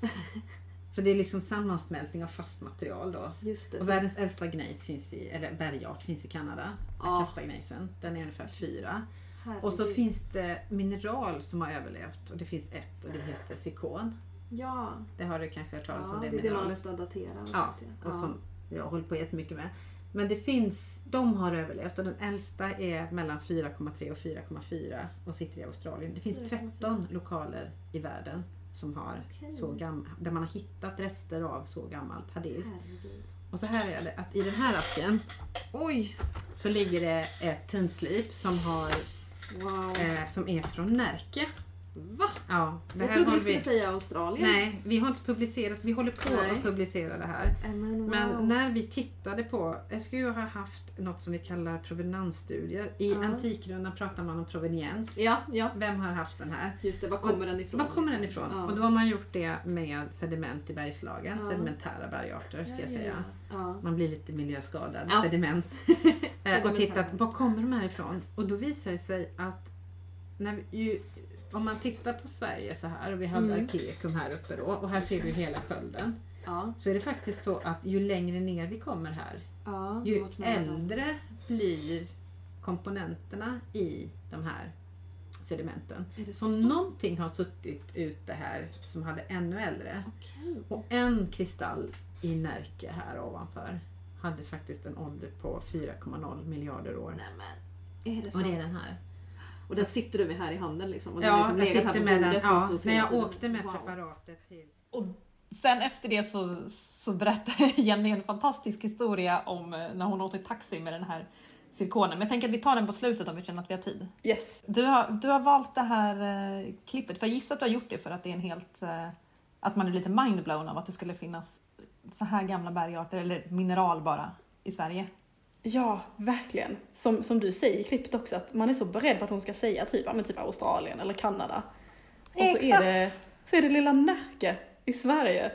Så det är liksom sammansmältning av fast material då. Just det. Och så- världens äldsta gnejs finns i, eller bergart finns i Kanada. Ja. Akasta-gnejsen. Den är ungefär fyra. Herregud. Och så finns det mineral som har överlevt. Och det finns ett och det heter zirkon. Ja, Det har du kanske hört talas ja om, det det är det man mineralet. ofta daterar. Och Ja, sånt, och som jag håller på jättemycket med. Men det finns, de har överlevt och den äldsta är mellan fyra komma tre och fyra komma fyra och sitter i Australien. Det finns fyra komma fyra. tretton lokaler i världen som har Okej. så gam- där man har hittat rester av så gammalt hadis. Herregud. Och så här är det att i den här asken, oj, så ligger det ett tunnslip som har Wow. eh, som är från Närke. Va? Ja, det Jag här trodde har du skulle vi. säga Australien. Nej, vi har inte publicerat, vi håller på Nej. att publicera det här. Äh, Men, wow. Men när vi tittade på, jag skulle ju ha haft något som vi kallar provenansstudier. I Ja. Antikrundan pratar man om proveniens. Ja, ja. Vem har haft den här? Just det. Var kommer den ifrån? Var kommer den liksom? ifrån? Ja. Och då har man gjort det med sediment i bergslagen, Ja. sedimentära bergarter ska jag Ja, ja, säga. ja. Man blir lite miljöskadad, Ja. sediment. Eh, och tittat, Sedimentära. var kommer de här ifrån? Och då visar det sig att när vi, ju, om man tittar på Sverige så här, och vi hade Mm. Arkeicum här uppe då, och här ser vi hela skölden. Ja. Så är det faktiskt så att ju längre ner vi kommer här, Ja. ju mot norra. äldre blir komponenterna i de här sedimenten. Är det Så sant? någonting har suttit ute här som hade ännu äldre. Okej. Och en kristall i Närke här ovanför hade faktiskt en ålder på fyra komma noll miljarder år. Nej men. Är det Och sant? det är den här. Och där sitter du med här i handen liksom. Och den Ja, liksom jag legat här sitter på med den. bordet Ja, och så ser när jag den- åkte med wow. preparatet till... Och sen efter det så, så berättade Jenny en fantastisk historia om eh, när hon åkte taxi med den här zirkonen. Men jag tänker att vi tar den på slutet om vi känner att vi har tid. Yes. Du har, du har valt det här eh, klippet, för jag gissar att du har gjort det för att det är en helt... Eh, att man är lite mindblown av att det skulle finnas så här gamla bergarter, eller mineral bara, i Sverige. Ja, verkligen. Som, som du säger i klippet också, att man är så beredd på att hon ska säga typ, ja, men typ Australien eller Kanada. Och så är, det, så är det lilla Närke i Sverige.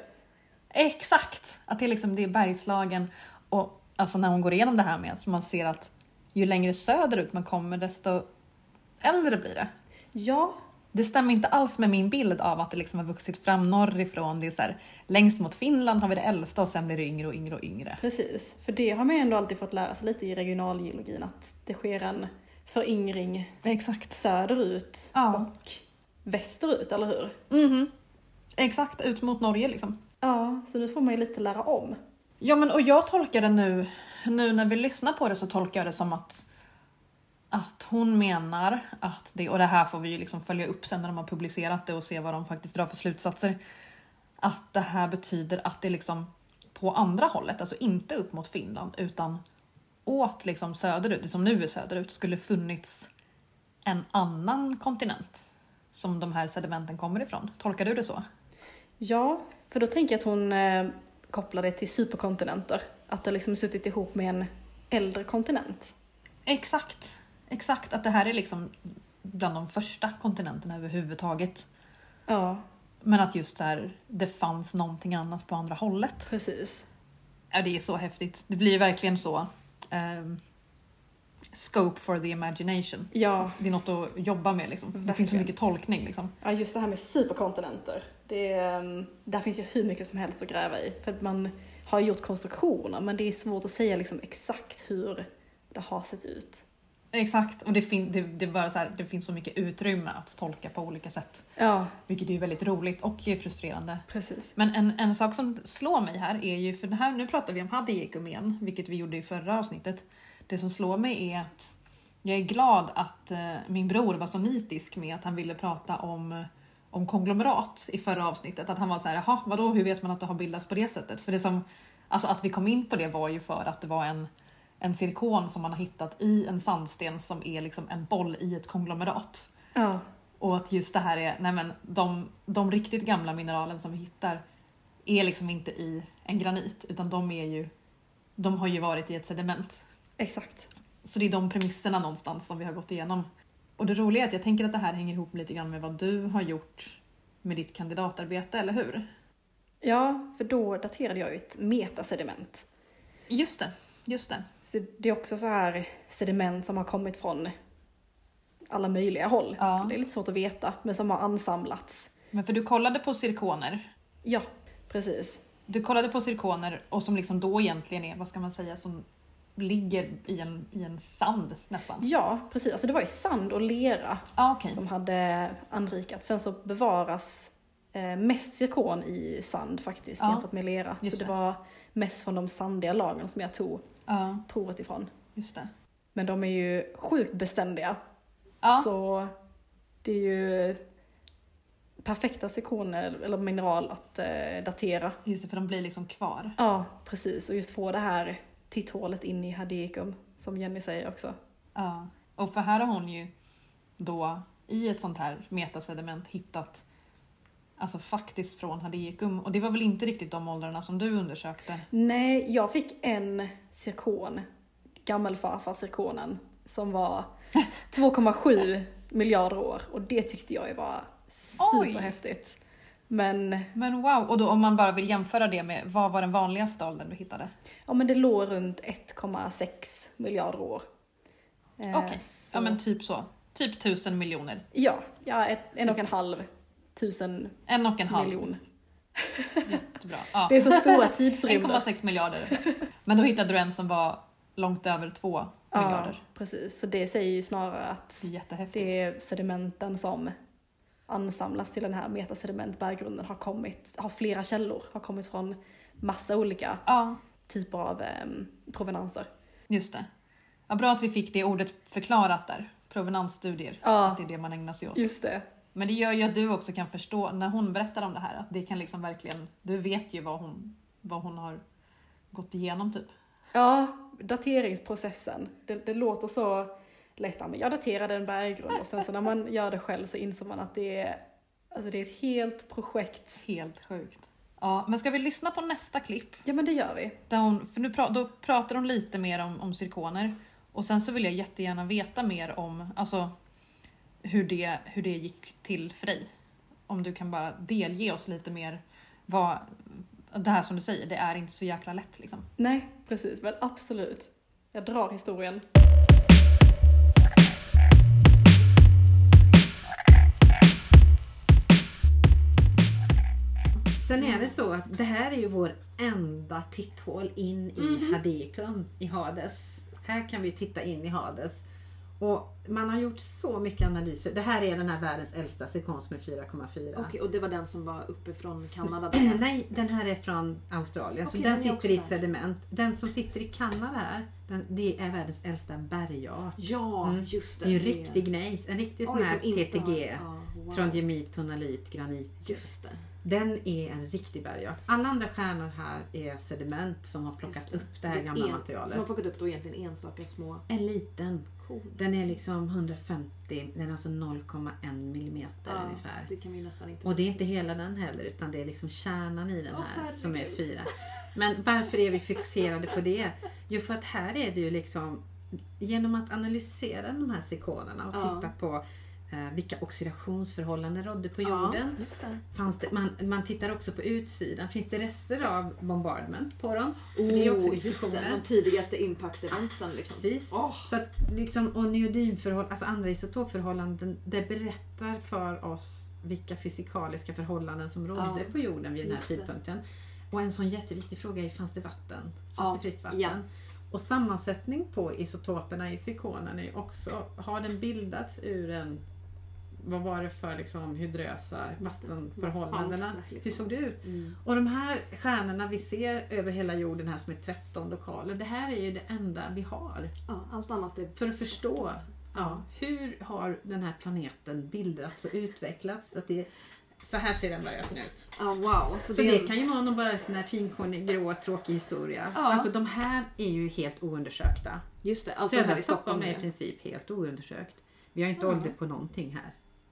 Exakt! Att det är liksom det är Bergslagen. Och alltså när hon går igenom det här med, så man ser att ju längre söderut man kommer, desto äldre blir det. Ja, Det stämmer inte alls med min bild av att det liksom har vuxit fram norrifrån. Det är så här, längst mot Finland har vi det äldsta och sen blir det yngre och yngre och yngre. precis. För det har man ju ändå alltid fått lära sig lite i regionalgeologin, att det sker en föryngring Exakt. söderut Ja. och västerut, eller hur? Mhm. Exakt, ut mot Norge liksom. Ja, så nu får man ju lite lära om. Ja, men och jag tolkar det nu, nu när vi lyssnar på det, så tolkar jag det som att att hon menar att det, och det här får vi ju liksom följa upp sen när de har publicerat det och se vad de faktiskt drar för slutsatser, att det här betyder att det liksom på andra hållet, alltså inte upp mot Finland utan åt liksom söderut, det som nu är söderut, skulle funnits en annan kontinent som de här sedimenten kommer ifrån. Tolkar du det så? Ja, för då tänker jag att hon eh, kopplar det till superkontinenter. Att det liksom suttit ihop med en äldre kontinent. Exakt. Exakt, att det här är liksom bland de första kontinenterna överhuvudtaget. Ja, Men att just så här, det fanns någonting annat på andra hållet. precis. Ja, det är så häftigt. Det blir verkligen så. Um, scope for the imagination. Ja, Det är något att jobba med liksom. Det Verkligen. finns så mycket tolkning liksom. ja, just det här med superkontinenter. Det, är, där finns ju hur mycket som helst att gräva i. För att man har gjort konstruktioner, men det är svårt att säga liksom exakt hur det har sett ut. Exakt, och det, fin- det, det, är bara så här, det finns så mycket utrymme att tolka på olika sätt. Ja, Vilket är ju väldigt roligt och frustrerande. precis. Men en, en sak som slår mig här är ju, för det här, nu pratar vi om Hadiekum igen, vilket vi gjorde i förra avsnittet. Det som slår mig är att jag är glad att eh, min bror var så nitisk med att han ville prata om, om konglomerat i förra avsnittet. Att han var så här, jaha, vadå, hur vet man att det har bildats på det sättet? För det som, alltså att vi kom in på det var ju för att det var en, en zirkon som man har hittat i en sandsten som är liksom en boll i ett konglomerat. Ja, Och att just det här är, nej men de, de riktigt gamla mineralen som vi hittar är liksom inte i en granit, utan de är ju, de har ju varit i ett sediment. Exakt. Så det är de premisserna någonstans som vi har gått igenom. Och det roliga är att jag tänker att det här hänger ihop lite grann med vad du har gjort med ditt kandidatarbete, eller hur? Ja, för då daterade jag ju ett metasediment. Just det, just det. Så det är också så här sediment som har kommit från alla möjliga håll. Ja. Det är lite svårt att veta, men som har ansamlats. Men för du kollade på zirkoner. Ja, precis. Du kollade på zirkoner och som liksom då egentligen är, vad ska man säga, som ligger i en, i en sand nästan. Ja, precis. Alltså det var ju sand och lera Ah, okay. som hade anrikats. Sen så bevaras eh, mest zirkon i sand faktiskt, Ja, jämfört med lera. Så just det det. var mest från de sandiga lagren som jag tog Ja, provet ifrån. just det. Men de är ju sjukt beständiga. Ja, Så det är ju perfekta zirkoner eller mineral att eh, datera. just det, för de blir liksom kvar. Ja, precis. Och just få det här titthålet in i Hadeikum, som Jenny säger också. Ja. Och för här har hon ju då i ett sånt här metasediment hittat alltså faktiskt från Hadeikum. Och det var väl inte riktigt de åldrarna som du undersökte? Nej, jag fick en zirkon, gammelfarfar zirkonen, som var två komma sju miljarder år. Och det tyckte jag ju var superhäftigt. Men, Men wow, och då om man bara vill jämföra det med, vad var den vanligaste åldern du hittade? ja, men det låg runt ett komma sex miljarder år. Eh, Okej, så- ja men typ så. Typ tusen miljoner. Ja, ja ett, en och en halv tusen En och en halv. miljon. Jättebra. Ja. Det är så stora en komma tidsrymder. sex miljarder. Men då hittade du en som var långt över två Ja, miljarder. precis. Så det säger ju snarare att Det är jättehäftigt. det är sedimenten som ansamlas till den här metasedimentberggrunden har kommit, har flera källor, har kommit från massa olika Ja, typer av eh, provenanser. just det. Ja, bra att vi fick det ordet förklarat där. Provenansstudier. Ja. Att det är det man ägnar sig åt. Just det. Men det gör ju att du också kan förstå när hon berättar om det här. Att det kan liksom verkligen, du vet ju vad hon, vad hon har gått igenom typ. Ja, dateringsprocessen. Det, det låter så lätt. Men jag daterade en berggrund och sen så när man gör det själv så inser man att det är, alltså det är ett helt projekt. Helt sjukt. Ja, men ska vi lyssna på nästa klipp? Ja, men det gör vi. Där hon, för nu pra, då pratar hon lite mer om, om zirkoner. Och sen så vill jag jättegärna veta mer om alltså, hur, det, hur det gick till för dig. Om du kan bara delge oss lite mer vad, det här som du säger, det är inte så jäkla lätt liksom. Nej, precis. Men absolut. Jag drar historien. Sen är det så att det här är ju vår enda titthål in i Mhm. Hadeikum, i Hades. Här kan vi titta in i Hades. Och man har gjort så mycket analyser. Det här är den här världens äldsta zirkon som är fyra komma fyra. Okej, och det var den som var uppe från Kanada? Nej, den här är från Australien. Okej, så den den är sitter också i ett där. sediment. Den som sitter i Kanada här, den, det är världens äldsta bergart. Ja, Mm. just Det det. är ju en riktig gnejs. En riktig sån Oj, här som inte T T G. har- ja, wow. Trondhjemit, tonalit, granit. Just det. Den är en riktig bergart. Alla andra stjärnor här är sediment som har plockat Just det. upp Så det här är gamla en, materialet. Som har plockat upp då egentligen enstaka små En liten. korn. Den är liksom hundrafemtio, den är alltså noll komma en millimeter Ja, ungefär. det kan vi nästan inte. Och det är inte hela den heller, utan det är liksom kärnan i den Åh, här som är herregud. fyra. Men varför är vi fixerade på det? Jo, för att här är det ju liksom, genom att analysera de här zirkonerna och Ja. titta på eh, vilka oxidationsförhållanden rådde på Ja, jorden. just det. Fanns det, man, man tittar också på utsidan. Finns det rester av bombardment på dem? För det är också Oh, just det. diskussioner. De tidigaste impact eventsen liksom. Precis. Åh, Så att liksom, och neodynförhållanden, alltså andra isotopförhållanden, det berättar för oss vilka fysikaliska förhållanden som rådde Ja, på jorden vid den här just det. tidpunkten. Och en sån jätteviktig fråga är, fanns det vatten? Fanns Ja, det fritt vatten? ja. Och sammansättning på isotoperna i zirkonen är ju också, har den bildats ur en, vad var det för liksom hydrösa vattenförhållandena? Vad fanns det, liksom? Hur såg det ut? Mm. Och de här stjärnorna vi ser över hela jorden här som är tretton lokaler, det här är ju det enda vi har. Ja, allt annat är... För att förstå ja, hur har den här planeten bildats och utvecklats. Att det, så här ser den börjat ut. Ja, wow. Så, Så det, det kan ju vara någon bara sån här finkornig, grå, tråkig historia. Ja. Alltså de här är ju helt oundersökta. Just det, allt det Södra här i Stockholm Stockholm är i princip helt oundersökt. Vi har inte Ja. ålder på någonting här.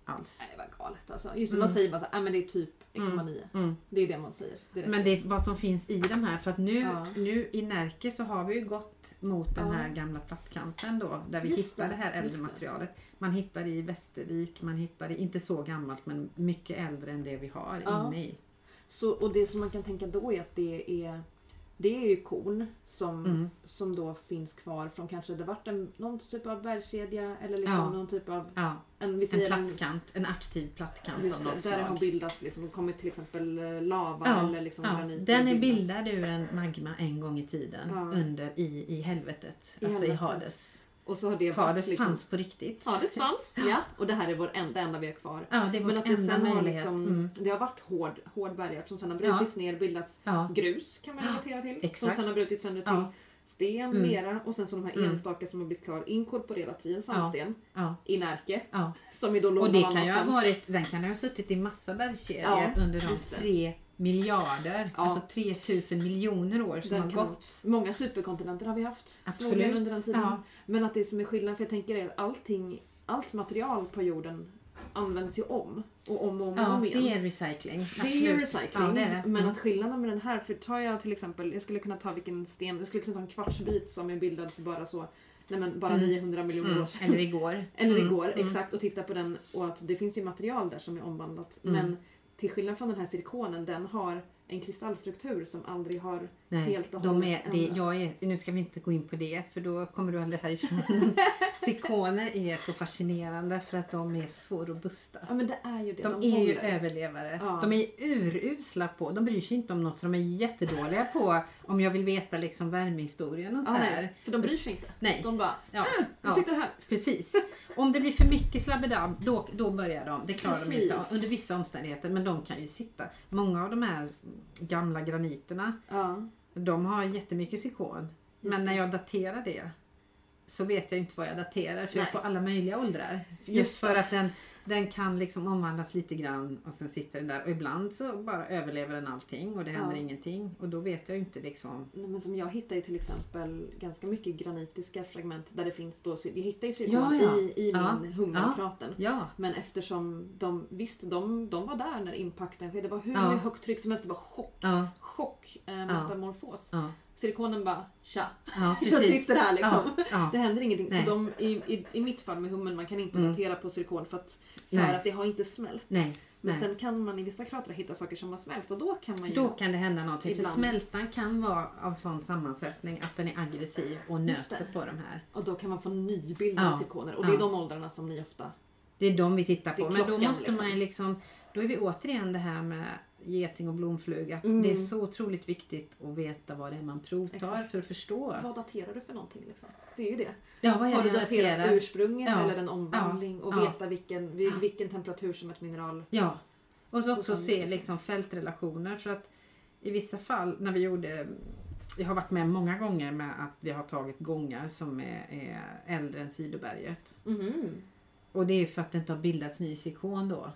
alls. Nej, vad galet alltså. Just det, Mm. man säger bara så här, men det är typ en komma nio. Mm. Det är det man säger. Det är Men det är vad som finns i de här. För att nu, Ja. nu i Närke så har vi ju gått mot den Ja. här gamla plattkanten då. Där vi Just hittar det, det här äldre just det. materialet. Man hittar i Västervik, man hittar i, inte så gammalt men mycket äldre än det vi har Ja. inne i. Så, och det som man kan tänka då är att det är det är ju korn som, Mm. som då finns kvar från kanske det varit en, någon typ av bergskedja eller liksom Ja. någon typ av Ja, en, vi en säger plattkant, en aktiv plattkant Just av det, något där det har slag. bildats liksom, kommit till exempel eh, lava Ja, eller liksom ja. granit. Den är bildats. bildad ur en magma en gång i tiden Ja. under i, i helvetet. I alltså helvetet. i Hades. Och så har det Hades varit liksom, fanns på riktigt. Hades fanns, ja. Och det här är vår enda, enda vi har kvar. Ja, det är Men vår att det enda sen har möjlighet. liksom, Mm. det har varit hård, hård bergart som sen har brutits ner, bildats Ja. grus kan man relatera till. Som Exakt. sen har brutits sönder till Ja. sten, Mm. lera och sen så de här Mm. enstaka som har blivit klar inkorporerat i en sandsten Ja. i Närke. Ja. Som är då låg Och det någon kan ju ha annanstans. varit, den kan ju ha suttit i massa bergskedjor Ja, under de just det. tre miljarder, Ja. alltså tre tusen miljoner år som Den har kan- gått. Många superkontinenter har vi haft. Absolut. förmodligen under den tiden. Ja. Men att det som är skillnaden, för jag tänker är att allting, allt material på jorden används ju om. Och om och om, och Ja, om igen. det är recycling. Det är ju Absolut. recycling, Ja, det är det. men Mm. att skillnaden med den här, för tar jag till exempel, jag skulle kunna ta vilken sten, jag skulle kunna ta en kvartsbit som är bildad för bara så, nej men bara Mm. niohundra miljoner Mm. år sedan. Eller igår. Eller Mm. igår, Mm. exakt, och titta på den och att det finns ju material där som är omvandlat. Mm. Men till skillnad från den här silikonen, den har en kristallstruktur som aldrig har Nej, helt och de hållet är, det, ändrats. jag är, nu ska vi inte gå in på det för då kommer du aldrig härifrån. Silikoner är så fascinerande för att de är så robusta. Ja men det är ju det. De, är ju håller. överlevare. Ja. De är urusla på, de bryr sig inte om något, så de är jättedåliga på om jag vill veta liksom värmehistorien och så Ja, här. nej, för de bryr sig inte. Nej. De bara, Ja, jag ja, sitter här. precis. Om det blir för mycket slabbedab, då, då börjar de. Det klarar de inte Precis. under vissa omständigheter, men de kan ju sitta. Många av de här gamla graniterna, Ja. de har jättemycket silikon. Men det. när jag daterar det så vet jag inte vad jag daterar, för Nej. jag får alla möjliga åldrar. Just, Just för det. att den, den kan liksom omvandlas lite grann och sen sitter den där. Och ibland så bara överlever den allting och det händer Ja. ingenting. Och då vet jag ju inte liksom... Nej, men som jag hittar ju till exempel ganska mycket granitiska fragment där det finns då, jag hittar ju silikon Ja, ja. i, i Ja. min hummerkrater. Ja, Men eftersom de, visst de, de var där när impacten skedde, det var hur Ja. högt tryck som helst, det var chock, ja, chock, eh, metamorfos. ja. Silikonen bara, tja, Ja, jag precis. sitter här liksom. Ja, ja. Det händer ingenting. Nej. Så de, i, i, i mitt fall med hummen, man kan inte Mm. datera på silikon för att, för Nej. att det har inte smält. Nej, Men nej. sen kan man i vissa kratrar hitta saker som har smält och då kan man ju... Då kan det hända någonting. Ibland. För smältan kan vara av sån sammansättning att den är aggressiv och Just nöter det. på de här. Och då kan man få nybildade Ja. silikoner. Och det är Ja. de åldrarna som ni ofta... Det är de vi tittar Det är på. Men då klockan, måste liksom. man ju liksom... Då är vi återigen det här med geting och blomflug. Att Mm. det är så otroligt viktigt att veta vad det är man provtar Exakt. för att förstå. Vad daterar du för någonting liksom? Det är ju det. Ja, vad är Har det du jag daterat daterar? ursprunget Ja. eller en omvandling och Ja. veta vilken, vid vilken temperatur som ett mineral... Ja. Och så också Och sen se liksom- liksom fältrelationer. För att i vissa fall när vi gjorde... Jag har varit med många gånger med att vi har tagit gångar som är, är äldre än Sidoberget. Mhm. Och det är för att det inte har bildats ny silikon då.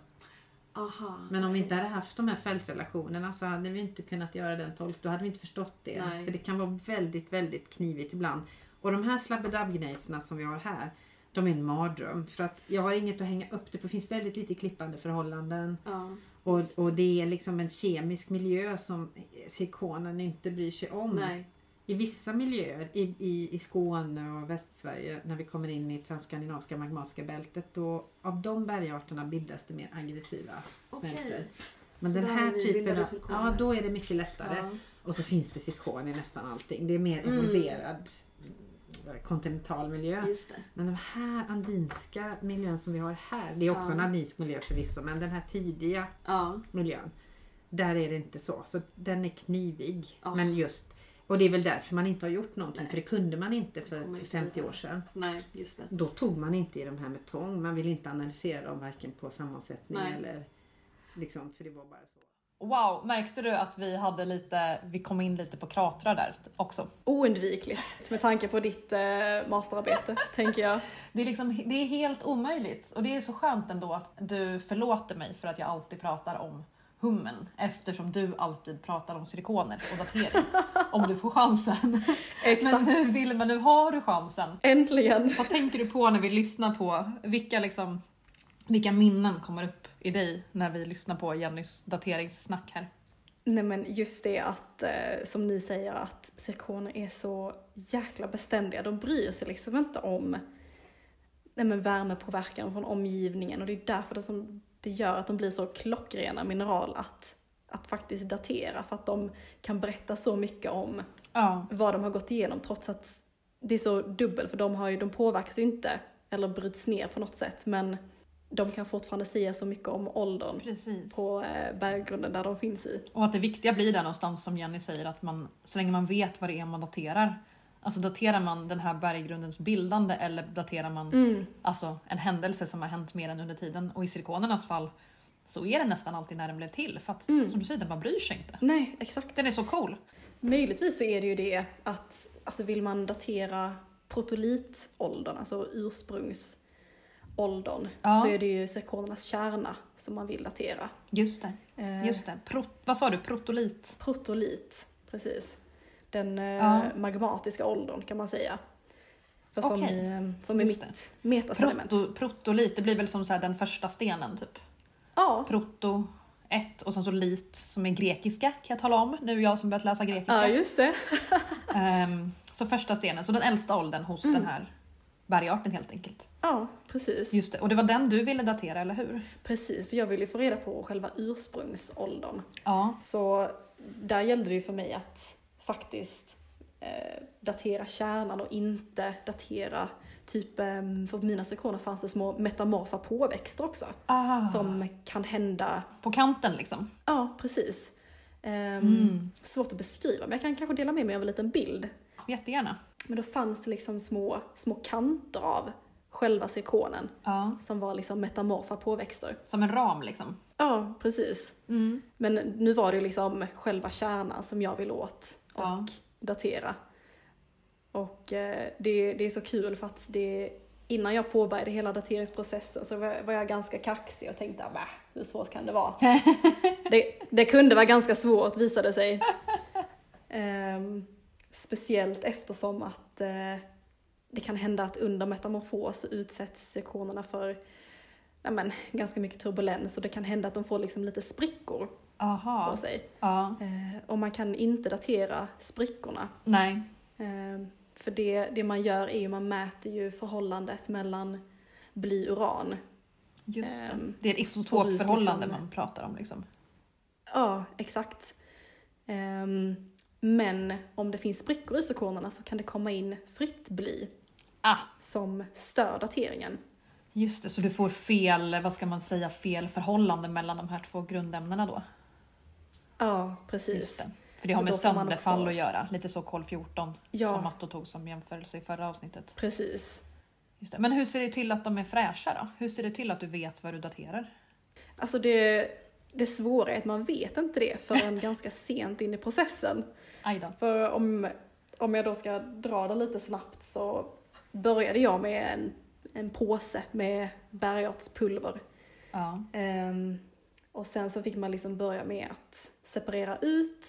Aha. Men om vi inte hade haft de här fältrelationerna så hade vi inte kunnat göra den tolk. Då hade vi inte förstått det. Nej. För det kan vara väldigt, väldigt knivigt ibland. Och de här slabbedabgnejserna som vi har här, de är en mardröm. För att jag har inget att hänga upp det på. Det finns väldigt lite klippande förhållanden. Ja. Och, och det är liksom en kemisk miljö som silikonen inte bryr sig om. Nej. I vissa miljöer, i, i, i Skåne och Västsverige, när vi kommer in i transskandinaviska magmatiska bältet, då av de bergarterna bildas det mer aggressiva Okej. smältor. Men Så den där här har ni typen bildade av, silikoner. ja då är det mycket lättare. Ja. Och så finns det silikon i nästan allting. Det är mer Mm. evolverad mm, kontinental miljö. Just det. Men den här andinska miljön som vi har här, det är också Ja. en andinsk miljö förvisso, men den här tidiga Ja. miljön, där är det inte så. Så den är knivig. Ja. Men just, och det är väl därför man inte har gjort någonting. Nej. För det kunde man inte för, kommer för inte femtio vidare. år sedan. Nej, just det. Då tog man inte i de här med tång. Man ville inte analysera dem varken på sammansättning Nej. eller liksom, för det var bara så. Wow, märkte du att vi hade lite, vi kom in lite på kratrar där också? Oundvikligt med tanke på ditt eh, masterarbete, tänker jag. Det är, liksom, det är helt omöjligt och det är så skönt ändå att du förlåter mig för att jag alltid pratar om hummen eftersom du alltid pratar om silikoner och datering om du får chansen. Men Exakt. nu Vilma, nu har du chansen. Äntligen. Vad tänker du på när vi lyssnar på vilka liksom Vilka minnen kommer upp i dig när vi lyssnar på Jennys dateringssnack här? Nej men just det att, eh, som ni säger, att zirkoner är så jäkla beständiga. De bryr sig liksom inte om nej men, värmepåverkan från omgivningen. Och det är därför det, som, det gör att de blir så klockrena mineral att, att faktiskt datera. För att de kan berätta så mycket om Ja. vad de har gått igenom, trots att det är så dubbelt. För de, har ju, de påverkas ju inte eller bryts ner på något sätt. Men de kan fortfarande säga så mycket om åldern Precis. på eh, berggrunden där de finns i. Och att det viktiga blir där någonstans som Jenny säger, att man, så länge man vet vad det är man daterar. Alltså daterar man den här berggrundens bildande eller daterar man Mm. alltså, en händelse som har hänt mer än under tiden. Och i zirkonernas fall så är det nästan alltid när den blev till. För att Mm. som du säger, den bara bryr sig inte. Nej, exakt. Den är så cool. Möjligtvis så är det ju det att alltså vill man datera protolitåldern, alltså ursprungsåldern, Ja. så är det ju zirkonernas kärna som man vill datera. Just det. Eh, Just det. Pro, vad sa du? Protolit? Protolit, precis. Den eh, Ja. magmatiska åldern kan man säga. För som, Okej. i, eh, som är Just mitt metasediment. Proto, protolit, det blir väl som så här den första stenen typ. Ja. Proto ett och sen så lit som är grekiska kan jag tala om. Nu jag som börjat läsa grekiska. ja, just det. Ehm, så första stenen, så den äldsta åldern hos Mm. den här bergarten helt enkelt. Ja, precis. Just det, och det var den du ville datera, eller hur? Precis, för jag vill ju få reda på själva ursprungsåldern. Ja. Så där gällde det ju för mig att faktiskt eh, datera kärnan och inte datera typ, eh, för på mina sektioner fanns det små metamorfa påväxter också. Ah. Som kan hända, På kanten liksom. ja precis. Ehm, Mm. Svårt att beskriva, men jag kan kanske dela med mig av en liten bild. Jättegärna. Men då fanns det liksom små, små kanter av själva zirkonen Ja. som var liksom metamorfa påväxter. Som en ram liksom. Ja, precis. Mm. Men nu var det liksom själva kärnan som jag vill åt och Ja. datera. Och eh, det, det är så kul för att det, innan jag påbörjade hela dateringsprocessen så var, var jag ganska kaxig och tänkte, bah, hur svårt kan det vara? det, det kunde vara ganska svårt, visade sig. Ehm, speciellt eftersom att eh, det kan hända att under metamorfos utsätts zirkonerna för nej men, ganska mycket turbulens och det kan hända att de får liksom lite sprickor Aha. på sig. Ja. Eh, och man kan inte datera sprickorna. Nej. Eh, för det, det man gör är ju, man mäter ju förhållandet mellan bly-uran. Just det. Ehm, Det är ett isotopförhållande liksom- man pratar om liksom. Ja, exakt. Ehm, men om det finns sprickor i zirkonerna så kan det komma in fritt bly Ah. som stör dateringen. Just det, så du får fel, vad ska man säga, fel förhållande mellan de här två grundämnena då? Ja, precis. Just det. För det Så har med då får man sönderfall också- att göra, lite så kol fjorton Ja. som Matto tog som jämförelse i förra avsnittet. Precis. Just det. Men hur ser det till att de är fräscha då? Hur ser det till att du vet vad du daterar? Alltså det, det svåra är att man vet inte det förrän ganska sent in i processen. Aj då. För om, om jag då ska dra det lite snabbt så började jag med en, en påse med bergartspulver. Ja. Ehm, och sen så fick man liksom börja med att separera ut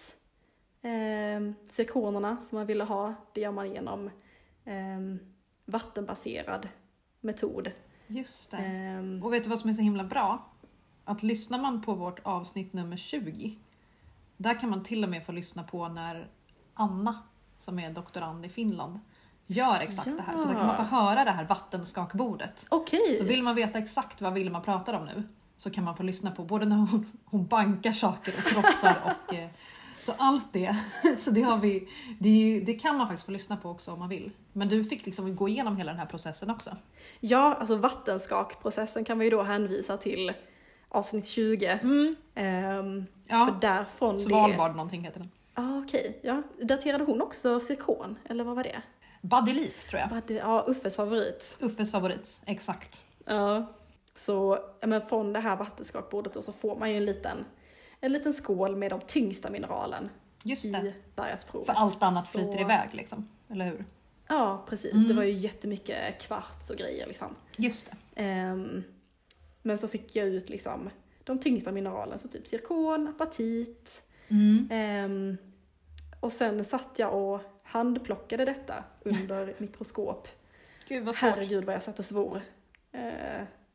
um, zirkonerna som man ville ha. Det gör man genom um, vattenbaserad metod. Just det. Ehm, Och vet du vad som är så himla bra? Att lyssnar man på vårt avsnitt nummer tjugo, där kan man till och med få lyssna på när Anna, som är doktorand i Finland, gör exakt Ja. det här. Så där kan man få höra det här vattenskakbordet. Okej. Så vill man veta exakt vad Vilma pratar om nu, så kan man få lyssna på både när hon, hon bankar saker och krossar och eh, så allt det. Så det har vi, det, är ju, det kan man faktiskt få lyssna på också om man vill. Men du fick liksom gå igenom hela den här processen också. Ja, alltså vattenskakprocessen kan vi ju då hänvisa till avsnitt tjugo. Mm. Ehm, Ja. För därifrån Svalbard någonting heter den. det... Ah, okej. Ja, daterade hon också zirkon? Eller vad var det? Badylit tror jag. Bad- Ja, Uffes favorit. Uffes favorit, exakt. Ja. Så ja, men från det här vattenskakbordet då så får man ju en liten, en liten skål med de tyngsta mineralen Just det. i bergsprovet. För allt annat Så- flyter iväg liksom, eller hur? Ja, precis. Mm. Det var ju jättemycket kvarts och grejer liksom. Just det. Ehm, men så fick jag ut liksom de tyngsta mineralen, så typ zirkon, apatit. Mm. Ehm, och sen satt jag och handplockade detta under mikroskop. Gud vad svårt. Herregud vad jag satt och svor. Eh,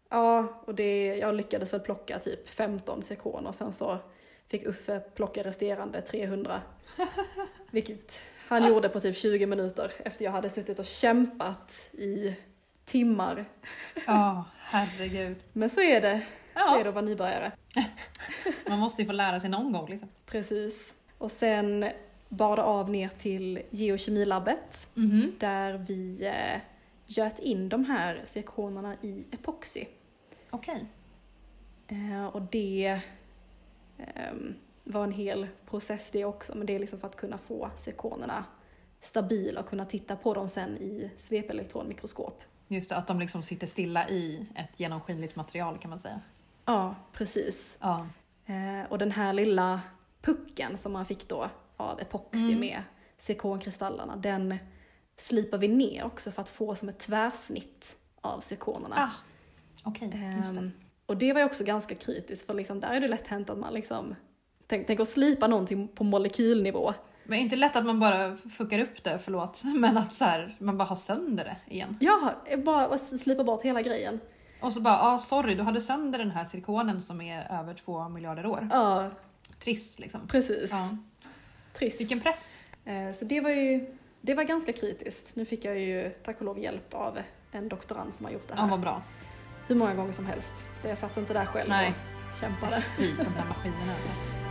Ja, och det, jag lyckades väl plocka typ femton zirkoner och sen så fick Uffe plocka resterande trehundra. Vilket han gjorde på typ tjugo minuter efter jag hade suttit och kämpat i timmar. Ja, oh, herregud. Men så är det. Ja. Så är det att vara nybörjare. Man måste ju få lära sig någon gång liksom. Precis. Och sen bar det av ner till geokemilabbet. Mm-hmm. Där vi eh, göt in de här zirkonerna i epoxy. Okej. Eh, och det eh, var en hel process det också. Men det är liksom för att kunna få zirkonerna stabila och kunna titta på dem sen i svepelektronmikroskop. Just det, att de liksom sitter stilla i ett genomskinligt material kan man säga. Ja, precis. Ja. Eh, och den här lilla pucken som man fick då av epoxy Mm. med zirkonkristallerna, den slipar vi ner också för att få som ett tvärsnitt av zirkonerna. Ah, okej, just det. Ehm, och det var ju också ganska kritiskt, för liksom, där är det lätt hänt att man liksom, tänk, tänk att slipa någonting på molekylnivå. Men inte lätt att man bara fuckar upp det, förlåt. Men att så här, man bara har sönder det igen. Ja, bara att slipa bort hela grejen. Och så bara, ja ah, sorry, du hade sönder den här zirkonen som är över två miljarder år. Ja, Trist liksom. precis. Ja. Trist. Vilken press. Eh, så det var ju, det var ganska kritiskt. Nu fick jag ju tack och lov hjälp av en doktorand som har gjort det här. Ja, vad bra. Hur många gånger som helst. Så jag satt inte där själv Nej. och kämpade. Fy, de här maskinerna alltså.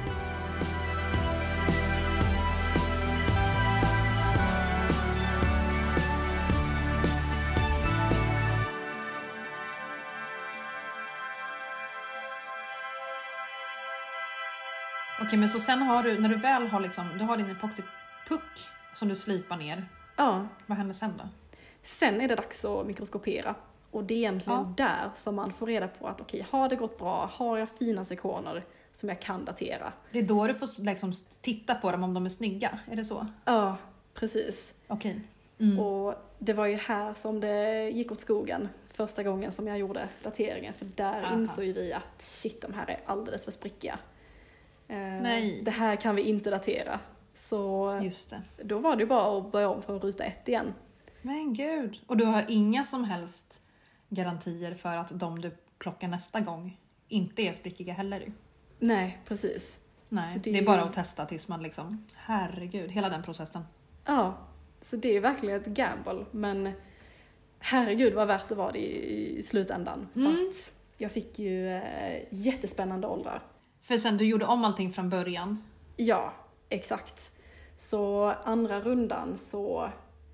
Okej, men så sen har du, när du väl har liksom, du har din epoxypuck som du slipar ner. Ja. Vad händer sen då? Sen är det dags att mikroskopera. Och det är egentligen Ja. där som man får reda på att okej, har det gått bra? Har jag fina zirkoner som jag kan datera? Det är då du får liksom titta på dem om de är snygga, är det så? Ja, precis. Okej. Mm. Och det var ju här som det gick åt skogen första gången som jag gjorde dateringen. För där Aha. insåg ju vi att shit, de här är alldeles för sprickiga. Eh, Nej. Det här kan vi inte datera. Så Just det. då var det ju bara att börja om från ruta ett igen. Men gud. Och du har inga som helst garantier för att de du plockar nästa gång inte är sprickiga heller ju. Nej, precis. Nej, Så det... det är är bara ju- att testa tills man liksom, herregud, hela den processen. Ja, så det är verkligen ett gamble. Men herregud vad värt det var det i, i slutändan. Mm. För att jag fick ju eh, jättespännande åldrar. För sen du gjorde om allting från början. Ja, exakt. Så andra rundan så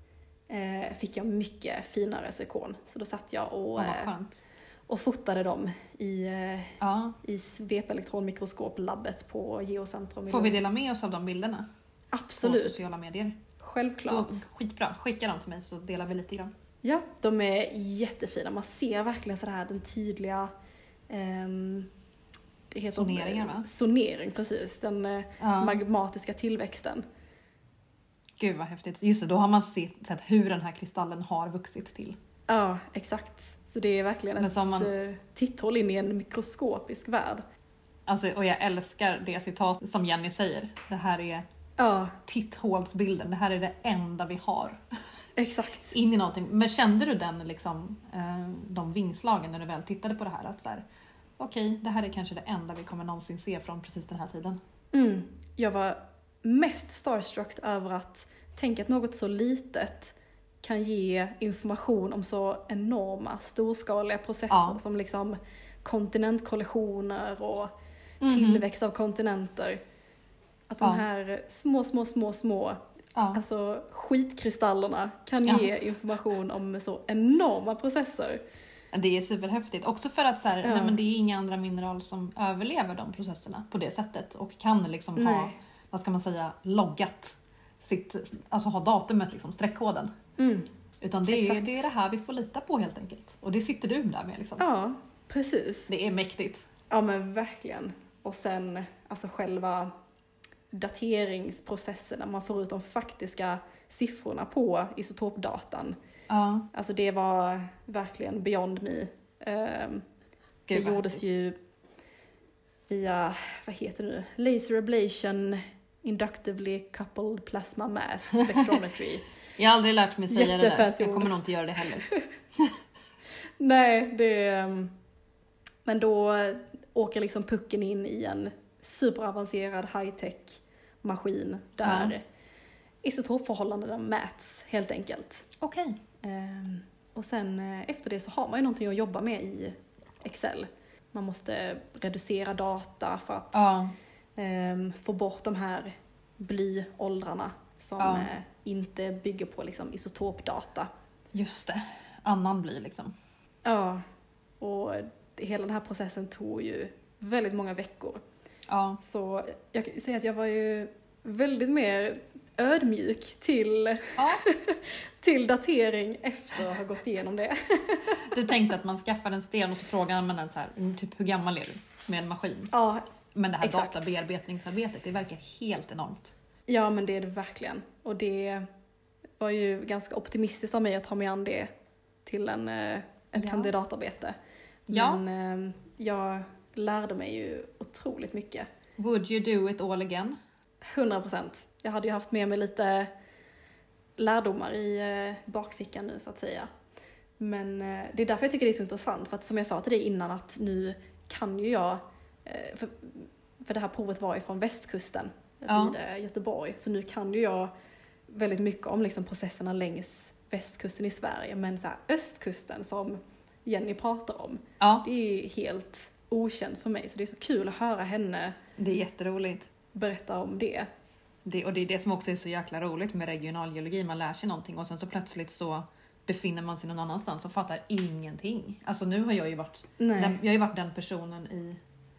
eh, fick jag mycket finare zirkon. Så då satt jag och, Åh, vad eh, skönt. och fotade dem i, eh, Ja. i svepelektronmikroskoplabbet på Geocentrum i Får vi Lund. dela med oss av de bilderna? På Absolut, sociala medier. självklart. Då, skitbra, skicka dem till mig så delar vi lite grann. Ja, de är jättefina. Man ser verkligen så här den tydliga ehm, det heter Soneringen, va? Sonering, precis. Den eh, Ja. magmatiska tillväxten. Gud vad häftigt. Just det, då har man sett, sett hur den här kristallen har vuxit till. Ja, exakt. Så det är verkligen Men ett som man- eh, titthåll in i en mikroskopisk värld. Alltså, och jag älskar det citat som Jenny säger. Det här är Ja, titthålsbilden. Det här är det enda vi har. exakt. In i någonting. Men kände du den liksom, eh, de vingslagen när du väl tittade på det här? Att så här, okej, det här är kanske det enda vi kommer någonsin se från precis den här tiden. Mm. Jag var mest starstruck över att tänka att något så litet kan ge information om så enorma, storskaliga processer Ja. som liksom kontinentkollisioner och Mhm. tillväxt av kontinenter. Att de Ja. här små, små, små, små Ja. alltså skitkristallerna kan Ja. ge information om så enorma processer. Det är superhäftigt. Också för att så här, Ja. nej, men det är inga andra mineral som överlever de processerna på det sättet. Och kan liksom ha, Nej. vad ska man säga, loggat sitt, alltså ha datumet, liksom, streckkoden. Mm. Utan det är, Exakt. det är det här vi får lita på helt enkelt. Och det sitter du där med liksom. Ja, precis. Det är mäktigt. Ja men verkligen. Och sen alltså själva dateringsprocessen när man får ut de faktiska siffrorna på isotopdatan. Ja, Alltså det var verkligen beyond me. Ehm, det gud vad gjordes häftigt. ju via, vad heter det nu? Laser ablation inductively coupled plasma mass spectrometry. Jag har aldrig lärt mig säga det där. Jättefancy Jag kommer ord. nog inte göra det heller. Nej, det, ehm, Men då åker liksom pucken in i en superavancerad high-tech maskin där Ja. isotopförhållandena mäts helt enkelt. Okej. Ehm, och sen eh, efter det så har man ju någonting att jobba med i Excel. Man måste reducera data för att Ja. ehm, få bort de här blyåldrarna som Ja. eh, inte bygger på liksom, isotopdata. Just det. Annan blir liksom. Ja, och hela den här processen tog ju väldigt många veckor. Ja. Så jag kan säga att jag var ju väldigt mer ödmjuk till, Ja. till datering efter att ha gått igenom det. Du tänkte att man skaffar en sten och så frågar man den så här, "Mm, typ hur gammal är du med en maskin?" Ja, Men det här Exakt. databearbetningsarbetet, det verkar helt enormt. ja, men det är det verkligen. Och det var ju ganska optimistiskt av mig att ta mig an det till en, eh, ett Ja. kandidatarbete. Ja. Men eh, jag lärde mig ju otroligt mycket. Would you do it all again? hundra procent. Jag hade ju haft med mig lite lärdomar i eh, bakfickan nu så att säga. Men eh, det är därför jag tycker det är så intressant. För att som jag sa till dig innan att nu kan ju jag, eh, för, för det här provet var ju från västkusten Ja. vid eh, Göteborg. Så nu kan ju jag väldigt mycket om liksom, processerna längs västkusten i Sverige. Men så här, östkusten som Jenny pratar om, Ja, det är helt okänt för mig. Så det är så kul att höra henne det är jätteroligt. berätta om det. Det, och det är det som också är så jäkla roligt med regionalgeologi. Man lär sig någonting och sen så plötsligt så befinner man sig någon annanstans och fattar ingenting. Alltså nu har jag ju varit, Nej. den, jag har ju varit den personen i,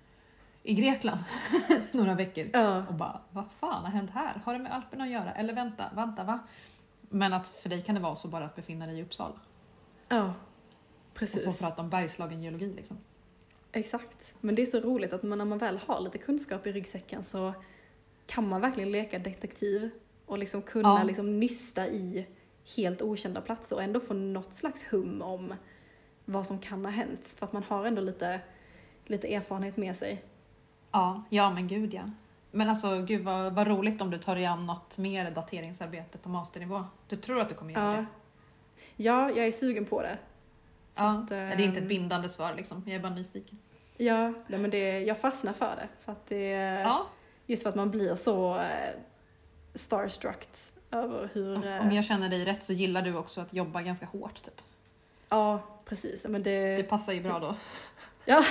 i Grekland några veckor. Ja, Och bara, vad fan har hänt här? Har det med Alperna att göra? Eller vänta, vänta va? Men att för dig kan det vara så bara att befinna dig i Uppsala. ja, Och precis. få prata om Bergslagen geologi liksom. Exakt. Men det är så roligt att man, när man väl har lite kunskap i ryggsäcken så kan man verkligen leka detektiv och liksom kunna Ja. liksom nysta i helt okända platser och ändå få något slags hum om vad som kan ha hänt. För att man har ändå lite, lite erfarenhet med sig. Ja, ja men gud ja. Men alltså gud vad, vad roligt om du tar dig an något mer dateringsarbete på masternivå. Du tror att du kommer göra Ja. det? Ja, jag är sugen på det. Ja, att, det är inte ett ehm, bindande svar liksom. Jag är bara nyfiken. Ja, nej, men det, jag fastnar för det. För att det Ja, just för att man blir så eh, starstruck över hur... eh, om jag känner dig rätt så gillar du också att jobba ganska hårt typ. Ja, precis. Men det... Det passar ju bra då. Ja,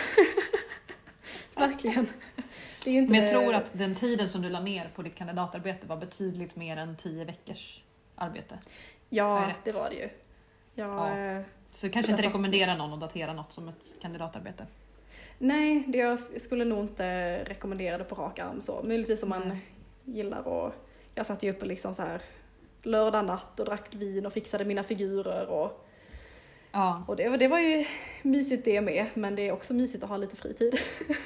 verkligen. Det är ju inte Men jag det- tror att den tiden som du la ner på ditt kandidatarbete var betydligt mer än tio veckors arbete. är Ja, rätt. det var det ju. Jag, Ja. eh, Så du kanske Jag inte satt- rekommenderar någon att datera något som ett kandidatarbete. nej, det jag skulle nog inte rekommendera det på rak arm så. Möjligtvis om man Nej. gillar och... Jag satt ju uppe liksom så här lördag natt och drack vin och fixade mina figurer och, Ja, och det, var- det var ju mysigt det med, men det är också mysigt att ha lite fritid.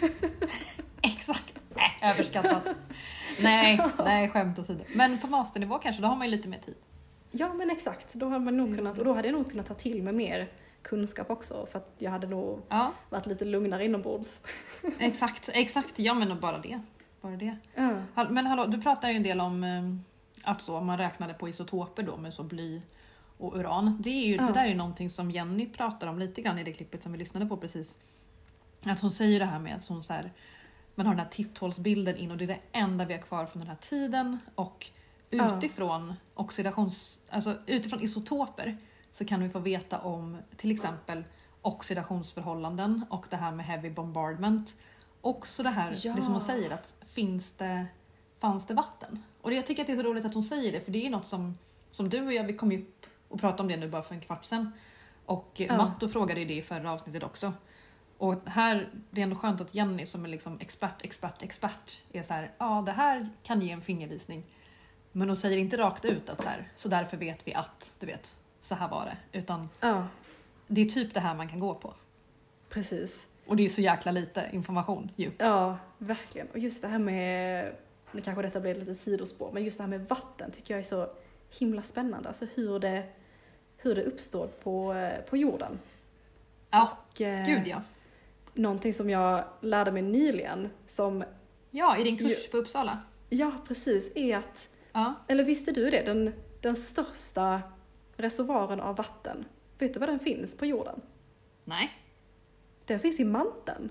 exakt. Äh, överskattat. nej, nej, skämt åsido. Men på masternivå kanske, då har man ju lite mer tid. Ja, men exakt. Då hade man nog Mm. kunnat, och då hade jag nog kunnat ta till mig mer kunskap också, för att jag hade nog Ja, varit lite lugnare inombords. exakt, exakt. Ja men bara det. Bara det. Ja. Hall- Men hallå, du pratar ju en del om eh, att så, om man räknade på isotoper då med så bly och uran. Det, är ju, Ja. det där är ju någonting som Jenny pratar om lite grann i det klippet som vi lyssnade på precis. Att hon säger det här med att hon så här, man har den här titthålsbilden in och det är det enda vi har kvar från den här tiden och Ja. utifrån oxidations, alltså utifrån isotoper så kan vi få veta om till exempel oxidationsförhållanden och det här med heavy bombardment. Också det här, Ja. det som hon säger, att finns det, fanns det vatten? Och det, jag tycker att det är så roligt att hon säger det, för det är ju något som, som du och jag, vi kom ju upp och pratade om det nu bara för en kvart sedan. Och Ja. Matto frågade ju det i förra avsnittet också. Och här, det är ändå skönt att Jenny som är liksom expert, expert, expert är så här, ja det här kan ge en fingervisning. Men hon säger inte rakt ut att så här, så därför vet vi att, du vet, så här var det. Utan Ja, det är typ det här man kan gå på. precis. Och det är så jäkla lite information ju. Ja, verkligen. Och just det här med, nu kanske detta blir ett litet sidospår, men just det här med vatten tycker jag är så himla spännande. Alltså hur det, hur det uppstår på, på jorden. Ja, Och, eh, gud ja. någonting som jag lärde mig nyligen som, Ja, i din kurs på Uppsala. ja precis, är att, Ja. eller visste du det, den, den största reservoaren av vatten, vet du var den finns på jorden? Nej. Den finns i manteln.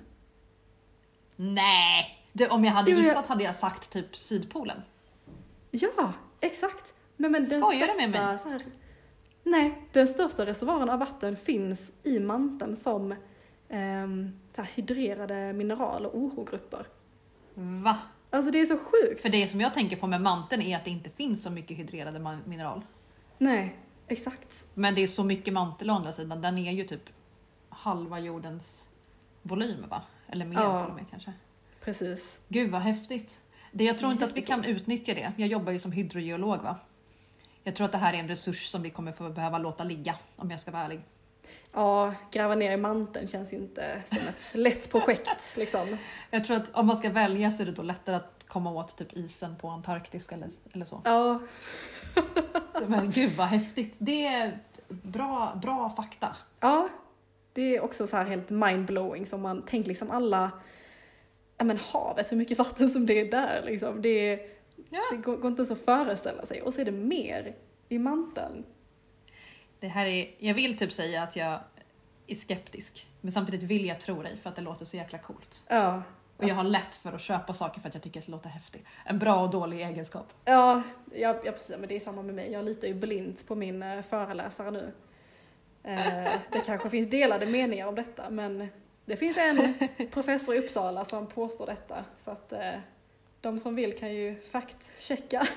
Nej! Det, om jag hade Jo, jag- gissat hade jag sagt typ Sydpolen. Ja, exakt. Men, men den Skojar du med största, mig? så här, nej, den största reservoaren av vatten finns i manteln som ehm, så här, hydrerade mineral och O H-grupper. Va? Alltså det är så sjukt. För det som jag tänker på med manteln är att det inte finns så mycket hydrerade man- mineral. Nej, exakt. Men det är så mycket mantel å andra sidan. Den är ju typ halva jordens volym, va? Eller mer Ja. till och med kanske. Precis. Gud vad häftigt. Det, jag tror inte att vi kan utnyttja det. Jag jobbar ju som hydrogeolog, va? Jag tror att det här är en resurs som vi kommer få behöva låta ligga, om jag ska vara ärlig. Ja, gräva ner i manteln känns inte som ett lätt projekt liksom. Jag tror att om man ska välja så är det då lättare att komma åt typ isen på Antarktis eller, eller så. Ja, Men gud vad häftigt. Det är bra, bra fakta. ja. Det är också så här helt mindblowing som man tänker liksom alla, ja men havet, hur mycket vatten som det är där liksom. Det, är, Ja. det går, går inte ens att föreställa sig. Och så är det mer i manteln. Det här är, jag vill typ säga att jag är skeptisk. Men samtidigt vill jag tro dig för att det låter så jäkla coolt. Ja, Och jag har lätt för att köpa saker för att jag tycker att det låter häftigt. En bra och dålig egenskap. ja, ja, ja precis. Men det är samma med mig. Jag litar ju blint på min eh, föreläsare nu. Eh, det kanske finns delade meningar om detta, men det finns en professor i Uppsala som påstår detta. Så att eh, de som vill kan ju fact-checka.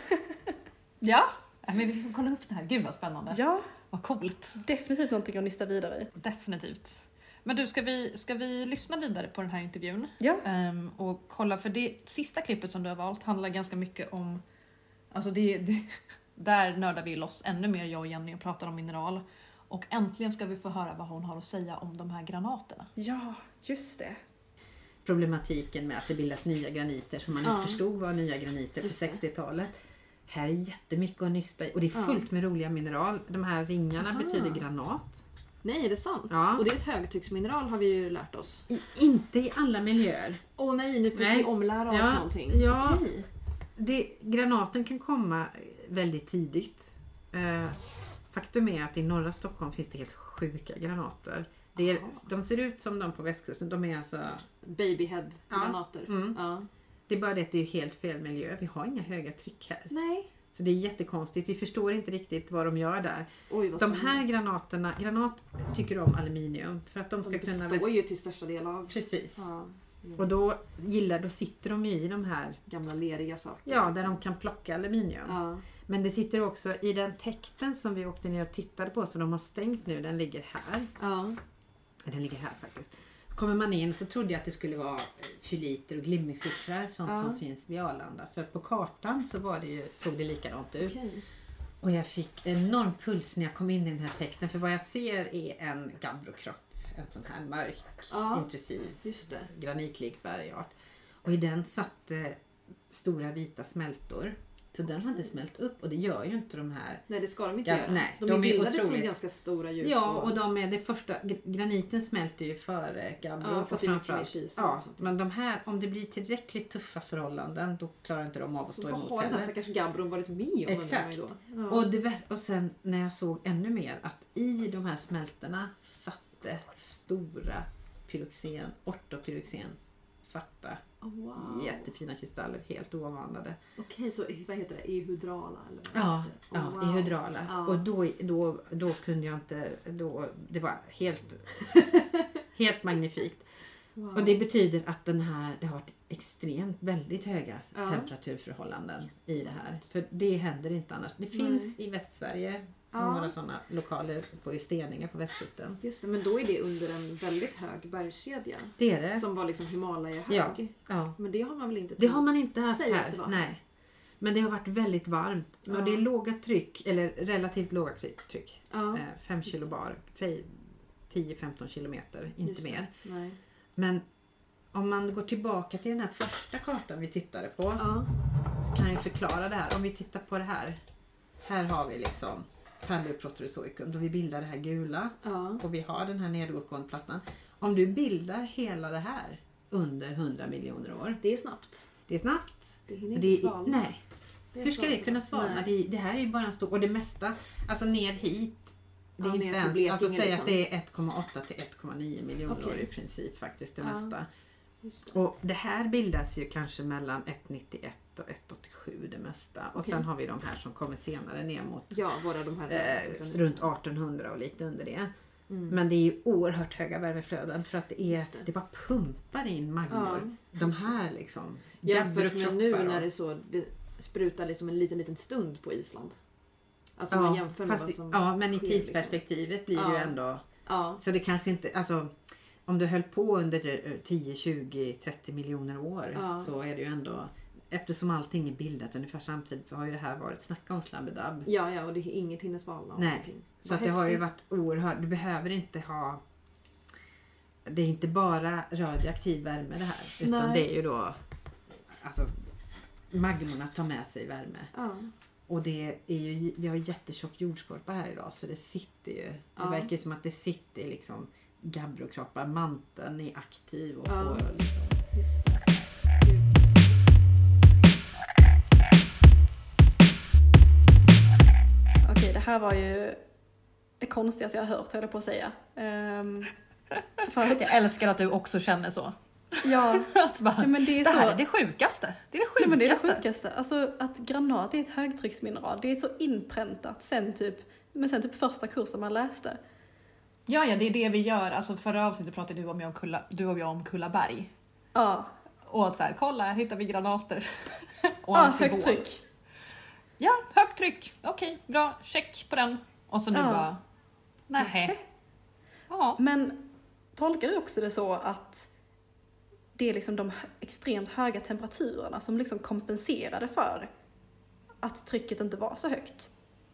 Ja, men vi får kolla upp det här. Gud vad spännande. Ja, Vad coolt. definitivt någonting att nysta vidare i. Definitivt. Men du, ska vi, ska vi lyssna vidare på den här intervjun? Ja, Ehm, och kolla, för det sista klippet som du har valt handlar ganska mycket om... Alltså det, det, där nördar vi loss ännu mer, jag och Jenny, och pratar om mineral. Och äntligen ska vi få höra vad hon har att säga om de här granaterna. ja, just det. Problematiken med att det bildas nya graniter som man Ja. inte förstod var nya graniter på Just det. sextiotalet. Här är jättemycket att nysta i och det är Ja. fullt med roliga mineral. De här ringarna Aha. betyder granat. Nej, är det sant? Ja. Och det är ett högtrycksmineral har vi ju lärt oss. I, inte i alla miljöer. Åh nej, nu fick Nej. vi omlära oss Ja, någonting. ja. Okej. Det, granaten kan komma väldigt tidigt. Eh, faktum är att i norra Stockholm finns det helt sjuka granater. Det är, Aha. de ser ut som de på västkusten. De är alltså, Babyhead-granater. Mm. Ja. det är bara det att det är helt fel miljö. Vi har inga höga tryck här. Nej. Så det är jättekonstigt. Vi förstår inte riktigt vad de gör där. Oj, vad De spännande. här granaterna, granat tycker om aluminium. För att de ska De kunna... består ju till största del av... Precis. Ja. Mm. Och då gillar, då sitter de ju i de här, Gamla leriga saker. ja, där de kan plocka aluminium. Ja. Men det sitter också i den täkten som vi åkte ner och tittade på, så de har stängt nu, den ligger här. Ja. Den ligger här faktiskt. Kommer man in så trodde jag att det skulle vara fyliter och glimmerskiffrar, sånt Ja. som finns vid Arlanda. För på kartan så var det ju, såg det likadant ut. Okej. Och jag fick enorm puls när jag kom in i den här täkten, för vad jag ser är en gabbrokropp. En sån här mörk, Ja. intrusiv, Just det. granitlik bergart. Och i den satt eh, stora vita smältor. Så den hade smält upp, och det gör ju inte de här. Nej, det ska de inte Ja, göra. nej, de, de är är bildade på otroligt- ganska stora djup. Ja, och de är det första, graniten smälter ju före gabbro. Ja, för och att det är mycket framförallt- mer kisel ja, och sånt. men de här, om det blir tillräckligt tuffa förhållanden, då klarar inte de av att Så stå vad emot har den här heller. stackars gabbron varit med om? undrar Exakt. man ju då? Ja. Och, det, vär- och sen när jag såg ännu mer att i de här smältorna så satte stora pyroxen, ortopyroxen, svarta, Oh, wow. jättefina kristaller, helt oavandade. Okej, så vad heter det? Ehydrala? Eller vad Ja, heter det? ja Oh, i wow. hydrauler. Ja. Och då, då, då kunde jag inte, då, det var helt, helt magnifikt. Wow. Och det betyder att den här, det har varit extremt, väldigt höga Ja. temperaturförhållanden i det här. För det händer inte annars. Det finns i Västsverige Ja. några sådana lokaler på i Steninge på västkusten. Just det, men då är det under en väldigt hög bergskedja. Det är det. Som var liksom Himalaya-hög. Ja. Ja. Men det har man väl inte Det har man inte haft Säg att här. det var. Nej. Men det har varit väldigt varmt. Ja. Och det är låga tryck, eller relativt låga tryck. Ja, Eh, fem just kilo det. bar, säg tio femton kilometer, inte just det. mer. Nej. Men om man går tillbaka till den här första kartan vi tittade på, Ja. kan jag förklara det här. Om vi tittar på det här. Här har vi liksom Paleoproterozoikum, då vi bildar det här gula. Ja. Och vi har den här nedåtgående plattan. Om du bildar hela det här under hundra miljoner år. Det är snabbt. Det är snabbt. Det hinner Det inte är, svalna. nej, Det är hur ska det svalna. kunna svalna? Nej. Det, det här är ju bara en stor, och det mesta, alltså ner hit det är Ja, inte ner till ens, Blekinge, alltså säg liksom. att det är ett komma åtta till ett komma nio miljoner Okej. år i princip faktiskt det Ja. mesta. Just det. Och det här bildas ju kanske mellan ett komma nittioett och ett komma åttiosju det mesta. Och Okej. sen har vi de här som kommer senare ner mot Ja, våra de här... eh, runt artonhundra och lite under det. Mm. Men det är ju oerhört höga värmeflöden för att det är, Just det. det. bara pumpar in magmor. Ja, de här liksom jämfört med nu gabberkroppar när och- det så det sprutar liksom en liten liten stund på Island. Alltså Ja, man jämför med fast vad det- som ja, men i sker, tidsperspektivet blir Ja. ju ändå... Liksom. Ja, Så det kanske inte... Alltså, om du höll på under tio, tjugo, trettio miljoner år Ja. så är det ju ändå... Eftersom allting är bildat ungefär samtidigt så har ju det här varit snacka om slabbedab. ja, ja, och det är inget hinner svalna. och Nej, någonting. Så Vad att det har ju häftigt. varit oerhört... Du behöver inte ha... Det är inte bara radioaktiv värme det här. Utan Nej. det är ju då... Alltså, magmorna tar med sig värme. Ja, Och det är ju, vi har ju jättetjock jordskorpa här idag så det sitter ju, det Ja. verkar ju som att det sitter liksom gabbrokroppar, manteln är aktiv och, Ja. och liksom. just det. Okej, det här var ju det konstigaste jag har hört, höll jag på att säga. Um, för att, Jag älskar att du också känner så. ja, Att bara, nej, men det är det så... här är det sjukaste. Det är det Nej, men det är det sjukaste. sjukaste. Alltså att granat är ett högtrycksmineral. Det är så inpräntat sen typ, men sen typ första kursen man läste. Ja, ja, det är det vi gör. Alltså förra avsnittet pratade du, om jag om Kulla, du och jag om Kullaberg. Ja, Och att så här, kolla här hittar vi granater. och ja amfibol. högt tryck. Ja, högt tryck. Okej, bra. Check på den. Och så nu Ja. bara, nähä. Ja. Men tolkar du också det så att det är liksom de hö- extremt höga temperaturerna som liksom kompenserade för att trycket inte var så högt?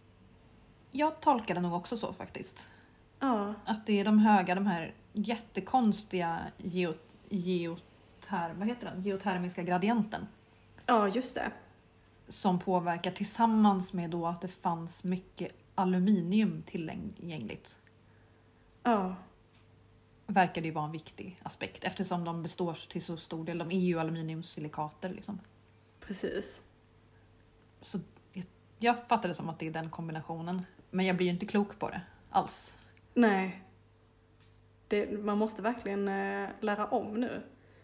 Jag tolkar det nog också så faktiskt. Ja, Att det är de höga, de här jättekonstiga geo, geoter, vad heter den? geotermiska gradienten. ja just det. Som påverkar tillsammans med då att det fanns mycket aluminium tillgängligt. Ja, Verkar det ju vara en viktig aspekt eftersom de består till så stor del, de är ju aluminiumsilikater liksom. precis. Så jag, jag fattar det som att det är den kombinationen. Men jag blir ju inte klok på det alls. Nej. Det, man måste verkligen eh, lära om nu.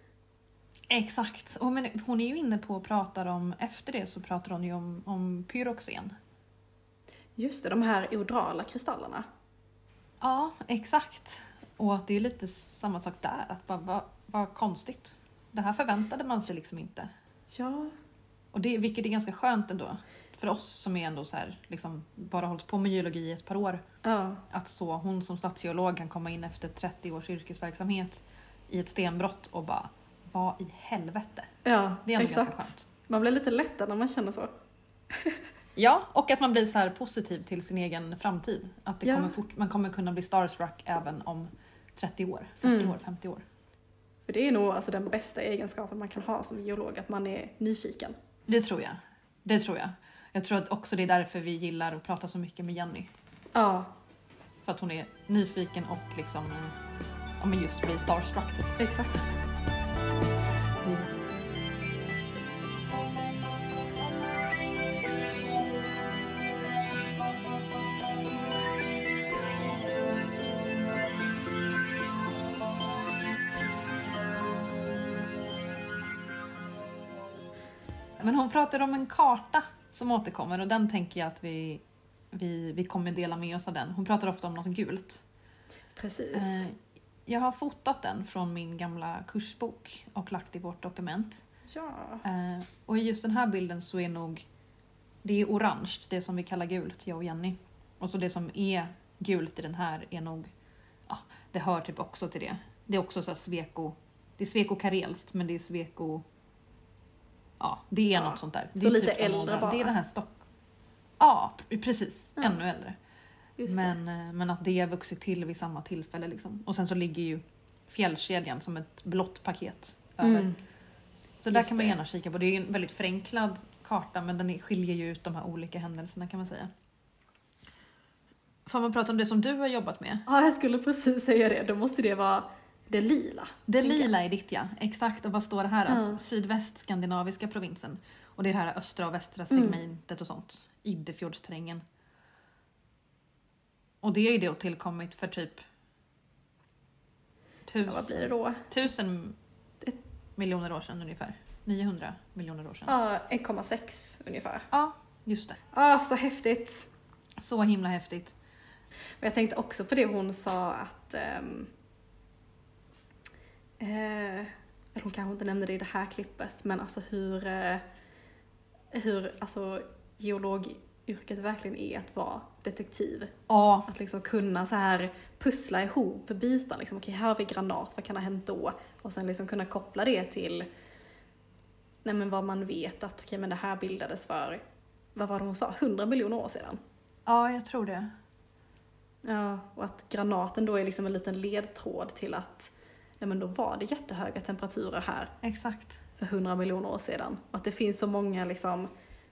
Exakt. Och men hon är ju inne på och pratar om, efter det så pratar hon ju om, om pyroxen. Just det, de här odrala kristallerna. Ja, exakt. Och att det är lite samma sak där. Att bara, vad, vad konstigt. Det här förväntade man sig liksom inte. Ja, Och det, vilket är ganska skönt ändå. För oss som är ändå så här, liksom, bara hållit på med geologi i ett par år. ja, Att så hon som stadsgeolog kan komma in efter trettio års yrkesverksamhet i ett stenbrott och bara, vad i helvete? ja Det är ändå exakt. ganska skönt. Man blir lite lättad när man känner så. Ja, och att man blir så här positiv till sin egen framtid. Att det Ja. kommer fort, man kommer kunna bli starstruck även om trettio år, fyrtio Mm. år, femtio år. För det är nog alltså den bästa egenskapen man kan ha som geolog, att man är nyfiken. Det tror jag. Det tror jag. Jag tror att också det är därför vi gillar att prata så mycket med Jenny. Ja, För att hon är nyfiken och liksom, eh, ja men just blir starstruck typ. exakt. Men hon pratar om en karta som återkommer och den tänker jag att vi, vi, vi kommer dela med oss av den. Hon pratar ofta om något gult. Precis. Eh, Jag har fotat den från min gamla kursbok och lagt i vårt dokument. Ja. Eh, Och i just den här bilden så är nog det är orange, det som vi kallar gult, jag och Jenny. Och så det som är gult i den här är nog, ja, det hör typ också till det. Det är också så här sveko, det är sveko karelskt men det är sveko, ja det är Ja, något sånt där. Det så är lite de äldre åldrarna. bara. Det är den här stock. Ja, precis. Ja. Ännu äldre. Just Men, eh, men att det har vuxit till vid samma tillfälle. Liksom. Och sen så ligger ju fjällkedjan som ett blått paket över. Mm. Så där Just kan man det. gärna kika på. Det är en väldigt förenklad karta men den är- skiljer ju ut de här olika händelserna kan man säga. Får man prata om det som du har jobbat med? Ja, jag skulle precis säga det. Då måste det vara det lila. Det tänker jag. lila är ditt ja, exakt. Och vad står det här? Ja. Alltså, sydvästskandinaviska provinsen. Och det är det här östra och västra Mm. segmentet och sånt. Iddefjordsterrängen. Och det är ju det tillkommit för typ tusen, Ja, vad blir det då? tusen miljoner år sedan ungefär. niohundra miljoner år sedan. Ja, ett komma sex ungefär. Ja, just det. Ja, så häftigt. Så himla häftigt. Och jag tänkte också på det hon sa att ehm, eh, hon kanske inte nämnde det i det här klippet, men alltså hur eh, hur alltså geologyrket verkligen är att vara detektiv. Ja, Att liksom kunna så här pussla ihop bitar. Liksom, okej, här har vi granat, vad kan ha hänt då? Och sen liksom kunna koppla det till nej, men vad man vet att okej, men det här bildades för, vad var det hon sa, hundra miljoner år sedan. ja, jag tror det. Ja, och att granaten då är liksom en liten ledtråd till att nej, men då var det jättehöga temperaturer här Exakt. för hundra miljoner år sedan. Och att det finns så många liksom,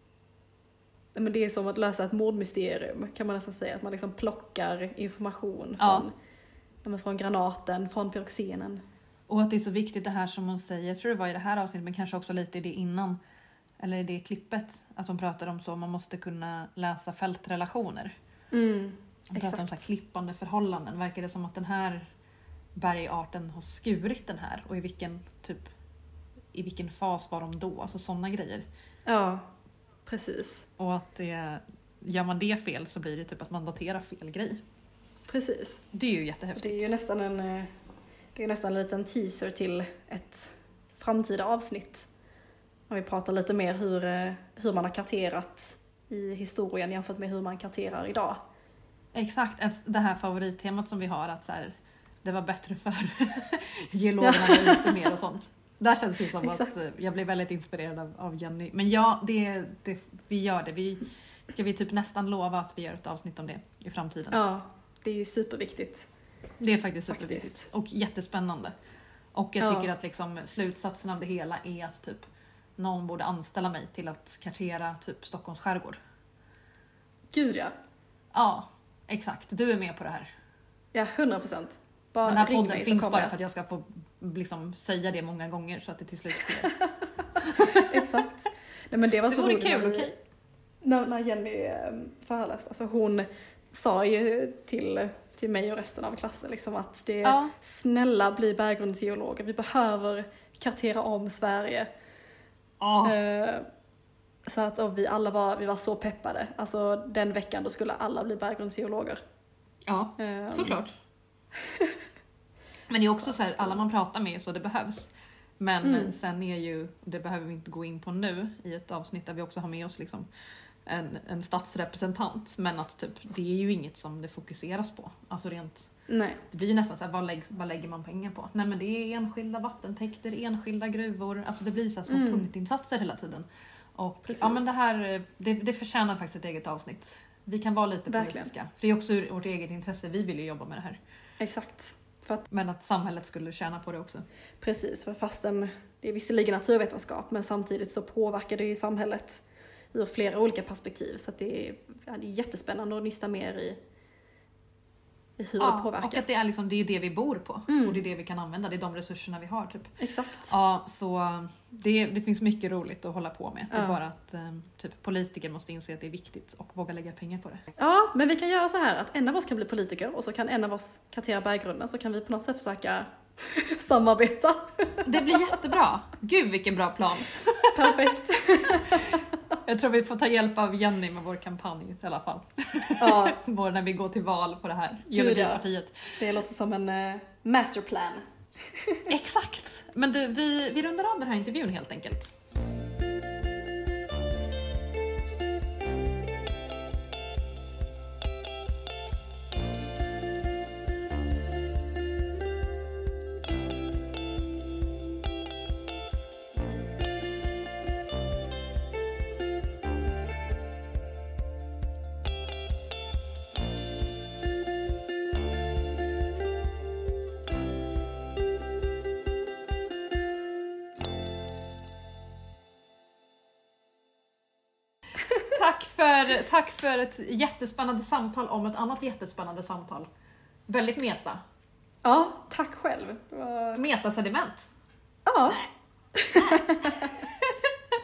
nej, men det är som att lösa ett mordmysterium kan man nästan säga. Att man liksom plockar information Ja. från, ja, men från granaten, från pyroxenen. Och att det är så viktigt det här som hon säger, jag tror det var i det här avsnittet men kanske också lite i det innan, eller i det klippet, att hon pratar om så, man måste kunna läsa fältrelationer. Mm, Hon pratar om så här klippande förhållanden, verkar det som att den här bergarten har skurit den här och i vilken typ i vilken fas var de då, alltså sådana grejer. Ja, precis. Och att det, gör man det fel så blir det typ att man daterar fel grej. Precis. Det är ju jättehäftigt. Det är ju nästan en, eh, det är nästan en liten teaser till ett framtida avsnitt. Om vi pratar lite mer hur, eh, hur man har karterat i historien jämfört med hur man karterar idag. Exakt, ett, det här favorittemat som vi har, att så här, det var bättre för geologerna var ute mer och sånt. Där känns det som Exakt. att jag blev väldigt inspirerad av, av Jenny. Men ja, det, det, vi gör det. Vi, ska vi typ nästan lova att vi gör ett avsnitt om det i framtiden? Ja, det är ju superviktigt. Det är faktiskt superviktigt. Faktiskt. Och jättespännande. Och jag Ja. tycker att liksom, slutsatsen av det hela är att typ, någon borde anställa mig till att kartera typ Stockholms skärgård. Gud ja. Ja, exakt. Du är med på det här. Ja, hundra procent. Bara Den här ring podden mig så finns kommer bara jag. för att jag ska få liksom, säga det många gånger så att det till slut sker. Exakt. Nej, men det var Det så vore roligt kul, när vi- okej? När, när Jenny eh, föreläste, alltså hon sa ju till, till mig och resten av klassen liksom att det Ja. snälla bli berggrundsgeologer, vi behöver kartera om Sverige. Ja. Eh, så att och vi alla var, vi var så peppade, alltså den veckan då skulle alla bli berggrundsgeologer. Ja, Eh, såklart. Men det är också så här, alla man pratar med så det behövs. Men Mm. sen är ju, det behöver vi inte gå in på nu i ett avsnitt där vi också har med oss liksom en, en statsrepresentant. Men att typ, det är ju inget som det fokuseras på. Alltså rent, Nej, det blir ju nästan så här, vad, lägg, vad lägger man pengar på? Nej men det är enskilda vattentäkter, enskilda gruvor. Alltså det blir så här små Mm. punktinsatser hela tiden. Och Precis. ja men det här, det, det förtjänar faktiskt ett eget avsnitt. Vi kan vara lite Verkligen. politiska. För det är också ur vårt eget intresse, vi vill ju jobba med det här. exakt. Men att samhället skulle tjäna på det också. Precis, för fastän det är visserligen naturvetenskap men samtidigt så påverkar det ju samhället ur flera olika perspektiv. Så att det, är, ja, det är jättespännande att nysta mer i, i hur det Ja, påverkar. och att det är, liksom, det är det vi bor på. Mm. Och det är det vi kan använda, det är de resurserna vi har typ. Exakt. Ja, så det, det finns mycket roligt att hålla på med. Det är Ja. bara att eh, typ, politiker måste inse att det är viktigt och våga lägga pengar på det. Ja, men vi kan göra så här att en av oss kan bli politiker och så kan en av oss kartera berggrunden, så kan vi på något sätt försöka samarbeta. Det blir jättebra! Gud vilken bra plan! Perfekt. Jag tror vi får ta hjälp av Jenny med vår kampanj i alla fall. Ja, Både när vi går till val på det här Gud, ja. geologipartiet. det låter som en uh, masterplan. Exakt! Men du, vi, vi rundar av den här intervjun helt enkelt. Tack för, tack för ett jättespännande samtal om ett annat jättespännande samtal. Väldigt meta. Ja, tack själv. Det var- Metasediment. Ja,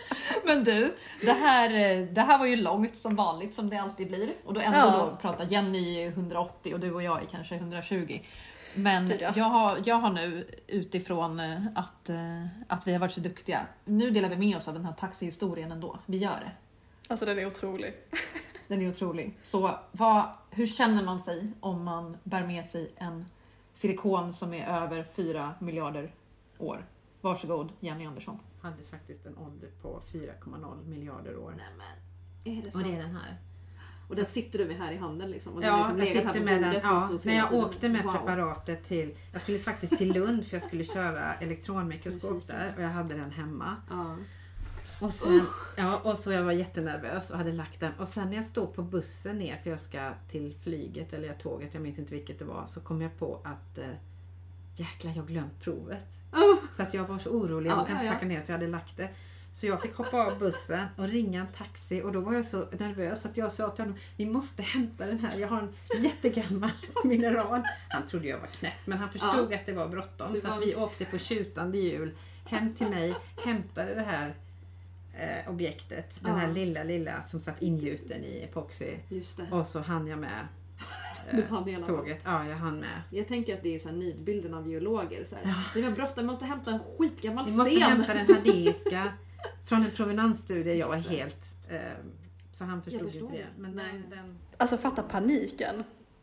Men du, det här, det här var ju långt som vanligt som det alltid blir. Och då ändå Ja. då pratar Jenny hundraåttio och du och jag är kanske hundratjugo. Men Gud, ja. jag, har, jag har nu utifrån eh, att, eh, att vi har varit så duktiga. Nu delar vi med oss av den här taxihistorien ändå. Vi gör det. Alltså den är otrolig. Den är otrolig. Så vad, hur känner man sig om man bär med sig en silikon som är över fyra miljarder år? Varsågod, Jenny Andersson. Hade faktiskt en ålder på fyra komma noll miljarder år. Är det Och det är den här. Och där sitter du med här i handen liksom. Och den Ja, liksom jag legat här sitter på med den. bordet Ja, och så ser när jag du- åkte med wow. preparatet till, jag skulle faktiskt till Lund för jag skulle köra elektronmikroskop där och jag hade den hemma. Ja. Och sen, ja, och så jag var jättenervös och hade lagt den. Och sen när jag stod på bussen ner för jag ska till flyget eller jag tåget, jag minns inte vilket det var, så kom jag på att eh, jäklar, jag glömt provet. Oh. För att jag var så orolig, jag Ja, vågade ja, inte ja. packa ner så jag hade lagt det. Så jag fick hoppa av bussen och ringa en taxi och då var jag så nervös att jag sa till honom, vi måste hämta den här, jag har en jättegammal mineral. Han trodde jag var knäpp men han förstod Ja. att det var bråttom Det så var- att vi åkte på tjutande hjul hem till mig, hämtade det här eh, objektet, den här Ja. lilla lilla som satt ingjuten i epoxy Just det. och så hann jag med Du eh, hann i alla fall. tåget. Ja, jag hann med. Jag tänker att det är så här nidbilden av geologer. Så här. Det var bråttom, vi måste hämta en skitgammal Vi sten. måste hämta den hadeiska från en provenansstudie. Jag var helt... Eh, så han förstod förstår inte det. det. Men Nej. den, den, Alltså fatta paniken.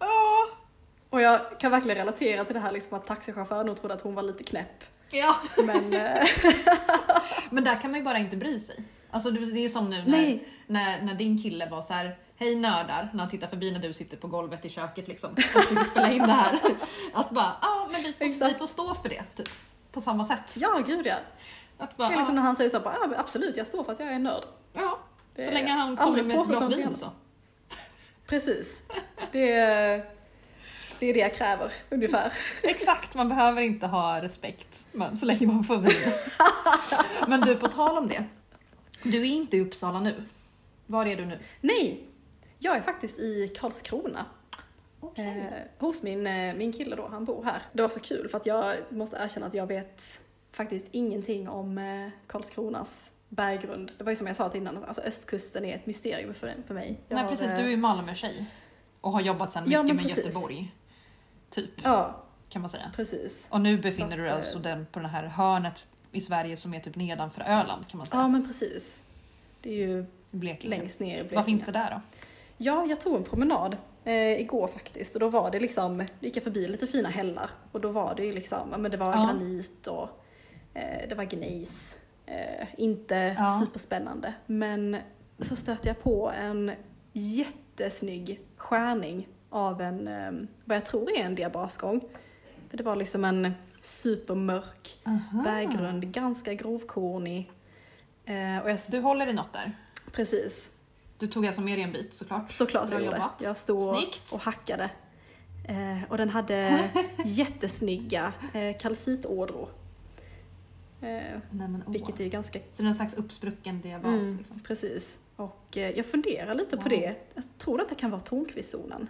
Och jag kan verkligen relatera till det här liksom att taxichauffören nog trodde att hon var lite knäpp. Ja. Men eh, Men där kan man ju bara inte bry sig. Alltså det är som nu när, Nej. när, när din kille var så här: hej nördar, när han tittar förbi när du sitter på golvet i köket liksom. Och ska spela in det här. Att bara, ja ah, men vi får, Exakt. vi får stå för det. Typ. På samma sätt. ja, gud ja. Att Det bara, är liksom ah, när han säger så bara, ja, absolut, jag står för att jag är en nörd. ja, Det så är länge han kommer aldrig med ett påstått glas någonting vin annat. så. Precis. Det är, det är det jag kräver, ungefär. Exakt, man behöver inte ha respekt. Men så länge man får vin. Men du, på tal om det. Du är inte i Uppsala nu. Var är du nu? Nej, jag är faktiskt i Karlskrona. Eh, hos min, eh, min kille då, han bor här. Det var så kul för att jag måste erkänna att jag vet faktiskt ingenting om eh, Karlskronas berggrund. Det var ju som jag sa till innan, alltså östkusten är ett mysterium för, för mig. Jag Nej har, precis, eh, du är ju Malmö-tjej. Och har jobbat sedan Ja, mycket men med precis. Göteborg. Typ, Ja, kan man säga. precis. Och nu befinner Så du att, dig alltså eh, den, på det här hörnet i Sverige som är typ nedanför Öland, kan man säga. Ja, men precis. Det är ju Blekinge. längst ner i Blekinge. Vad finns det där då? Ja, jag tog en promenad eh, igår faktiskt och då var det liksom, gick jag förbi lite fina hällar och då var det ju liksom, ja, men det var Ja. granit och eh, det var gnejs. Eh, inte Ja. superspännande, men så stötte jag på en jättesnygg skärning av en, eh, vad jag tror är en diabasgång. För det var liksom en supermörk berggrund, ganska grovkornig. Eh, och jag, Du håller i något där. precis. Du tog alltså med dig en bit såklart. Såklart Bra jag gjorde. jobbat. Jag stod Snyggt. och hackade. Eh, och den hade jättesnygga eh, kalcitådror. Eh, Nej, men, åh. vilket är ju ganska... Så det är en slags uppsprucken diabas. Mm, Liksom. precis. Och eh, jag funderar lite på Wow. det. Jag tror att det kan vara Tornquistzonen.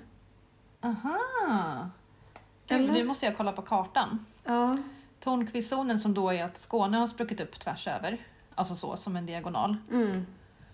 Aha! Gud, Eller? nu måste jag kolla på kartan. Ja. Tornquistzonen som då är att Skåne har spruckit upp tvärs över. Alltså så, som en diagonal. Mm.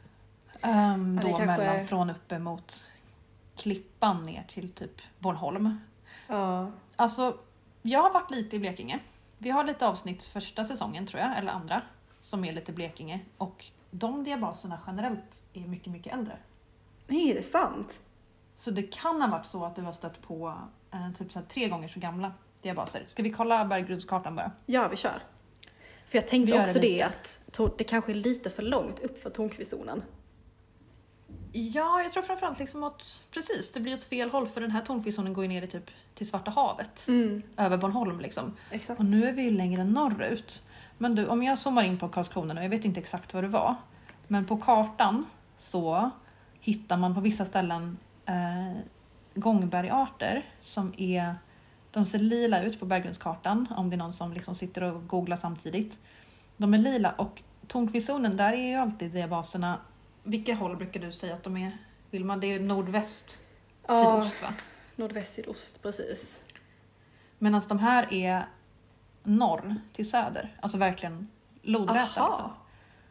Um, Ja, det då kanske- mellan från uppe mot Klippan ner till typ Bornholm. Ja. Alltså, jag har varit lite i Blekinge. Vi har lite avsnitt första säsongen tror jag, eller andra, som är lite Blekinge. Och de diabaserna generellt är mycket, mycket äldre. Nej, är det sant? Så det kan ha varit så att du har stött på eh, typ så här tre gånger så gamla diabaser. Ska vi kolla berggrundskartan bara? Ja, vi kör. För jag Vi tänkte gör också det det lite. att Tor- det kanske är lite för långt upp för Tornquistzonen. Ja, jag tror framförallt liksom att precis, det blir åt fel håll för den här Tornquistzonen går ju ner i typ till Svarta havet. Mm. Över Bornholm liksom. Exakt. Och nu är vi ju längre norrut. Men du, om jag zoomar in på Karlskrona nu, jag vet inte exakt vad det var. Men på kartan så hittar man på vissa ställen eh, gångbergarter som är, de ser lila ut på berggrundskartan om det är någon som liksom sitter och googlar samtidigt. De är lila och Tornquistzonen, där är ju alltid diabaserna. Vilka håll brukar du säga att de är, Vilma? Det är nordväst, Ja, sydost va? nordväst, sydost, precis. Medan de här är norr till söder. Alltså verkligen lodräta Aha. liksom.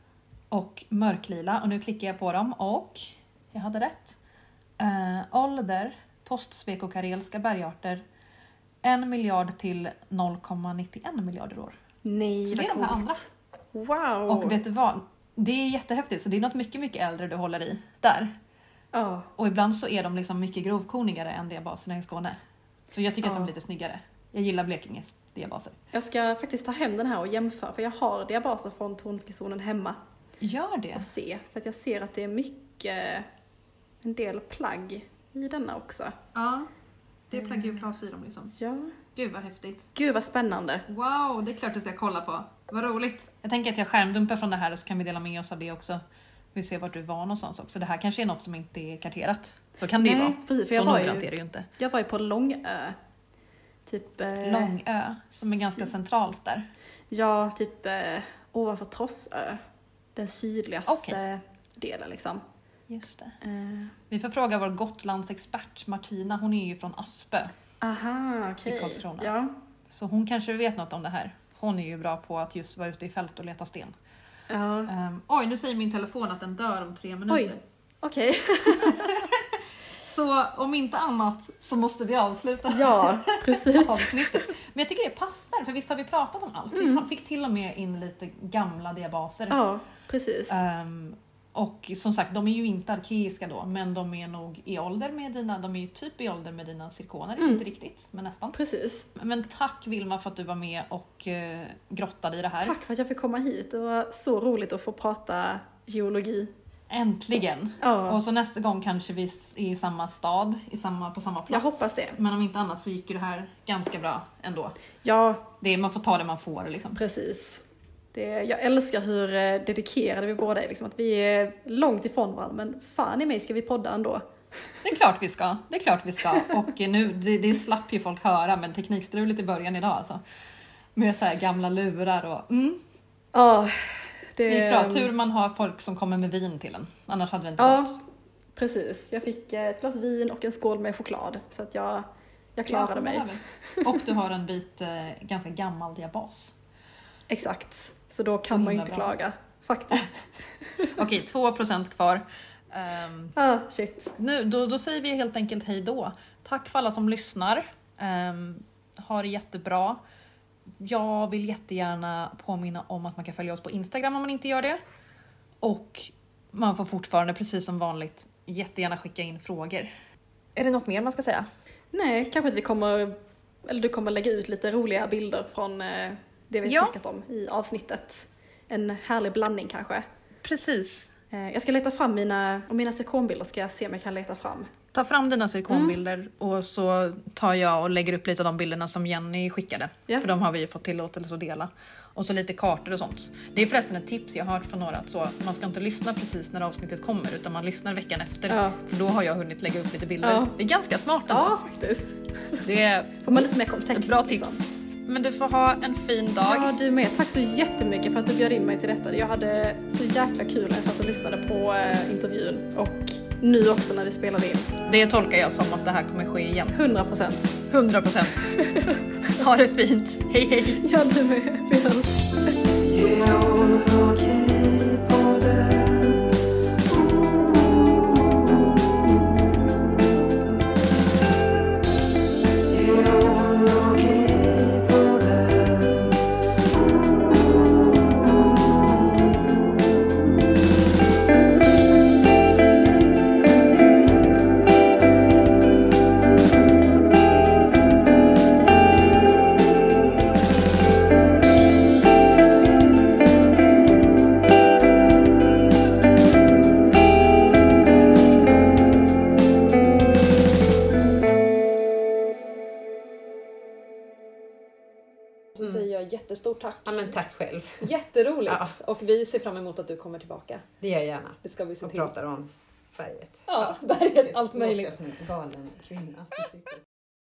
och mörklila. Och nu klickar jag på dem och jag hade rätt. Uh, ålder, postsvekokarelska bergarter, en miljard till noll komma nittioen miljarder år. Nej, Så det är de här andra. Wow! Och vet du vad? Det är jättehäftigt, så det är något mycket, mycket äldre du håller i där. Ja. Och ibland så är de liksom mycket grovkornigare än diabaserna i Skåne. Så jag tycker Ja. att de är lite snyggare. Jag gillar Blekinges diabaser. Jag ska faktiskt ta hem den här och jämföra, för jag har diabaser från tonfiskzonen hemma Gör det? och se. För att jag ser att det är mycket, en del plagg i denna också. Ja. Det är plagg-glas i dem liksom. Ja. Gud vad häftigt. Gud vad spännande. Wow, det är klart du ska kolla på. Vad roligt. Jag tänker att jag skärmdumpar från det här och så kan vi dela med oss av det också. Vi ser vart du var någonstans också. Det här kanske är något som inte är karterat. Så kan det ju Nej, vara. precis, för Så jag var noggrant ju- är det ju inte. Jag var ju på Långö. Typ... Eh, Långö, som är ganska si- centralt där. Ja, typ eh, ovanför Trossö. Den sydligaste delen liksom. Just det. Eh, Vi får fråga vår Gotlandsexpert Martina. Hon är ju från Aspö. aha, okej. I Karlskrona. Ja. Så hon kanske vet något om det här. Hon är ju bra på att just vara ute i fält och leta sten. Ja. Um, oj, nu säger min telefon att den dör om tre minuter. Oj. Okej. Så om inte annat så måste vi avsluta Ja, precis. avsnittet. Men jag tycker det passar, för visst har vi pratat om allt. Mm. Vi fick till och med in lite gamla diabaser. Ja, precis. Um, och som sagt, de är ju inte arkeiska då, men de är nog i ålder med dina, de är ju typ i ålder med dina zirkoner, Mm. inte riktigt, men nästan. Precis. Men tack Vilma för att du var med och uh, grottade i det här. Tack för att jag fick komma hit. Det var så roligt att få prata geologi. Äntligen! Ja, Och så nästa gång kanske vi är i samma stad, i samma, på samma plats. jag hoppas det. Men om inte annat så gick ju det här ganska bra ändå. Ja, Det är, man får ta det man får liksom. precis. Det, jag älskar hur eh, dedikerade vi båda är. Liksom, att vi är långt ifrån varandra, men fan i mig ska vi podda ändå. Det är klart vi ska, det är klart vi ska. Och nu, det, det slapp ju folk höra, men teknikstruligt i början idag alltså. Med så här gamla lurar och... Mm, Ja, det, det gick bra. Tur man har folk som kommer med vin till en. Annars hade det inte Ja, gått. precis. Jag fick eh, ett glas vin och en skål med choklad. Så att jag, jag klarade Ja, mig. och du har en bit eh, ganska gammal diabas. Exakt. Så då kan Så man ju himla inte bra. klaga. Faktiskt. Okej, två procent kvar. Um, Ah, shit. nu, då, då säger vi helt enkelt hej då. Tack för alla som lyssnar. Um, ha det jättebra. Jag vill jättegärna påminna om att man kan följa oss på Instagram om man inte gör det. Och man får fortfarande, precis som vanligt, jättegärna skicka in frågor. Är det något mer man ska säga? Nej, kanske att vi kommer, eller du kommer lägga ut lite roliga bilder från eh, det vi har Ja. snackat om i avsnittet. En härlig blandning kanske. Precis. Eh, jag ska leta fram mina, och mina sekonbilder ska jag se om jag kan leta fram. Ta fram dina zirkonbilder och så tar jag och lägger upp lite av de bilderna som Jenny skickade. Ja. För de har vi ju fått tillåtelse att dela. Och så lite kartor och sånt. Det är förresten ett tips jag har hört från några. Att så, man ska inte lyssna precis när avsnittet kommer utan man lyssnar veckan efter. Ja. För då har jag hunnit lägga upp lite bilder. Ja. Det är ganska smart ändå. Ja, faktiskt. Det är Får man lite mer kontext. ett bra liksom. tips. Men du får ha en fin dag. Ja, du med. Tack så jättemycket för att du bjöd in mig till detta. Jag hade så jäkla kul när jag satt och lyssnade på eh, intervjun. Och nu också när vi spelade in. Det tolkar jag som att det här kommer ske igen. hundra procent. hundra procent. Ha det fint. Hej hej. Ja, du med. Vi hörs. Så säger jag jättestort tack. Ja, men tack själv. Jätteroligt. Ja. Och vi ser fram emot att du kommer tillbaka. Det gör jag gärna. Det ska vi se Och till. pratar om berget. Ja, berget, allt Låter möjligt. jag som en galen kvinna som sitter.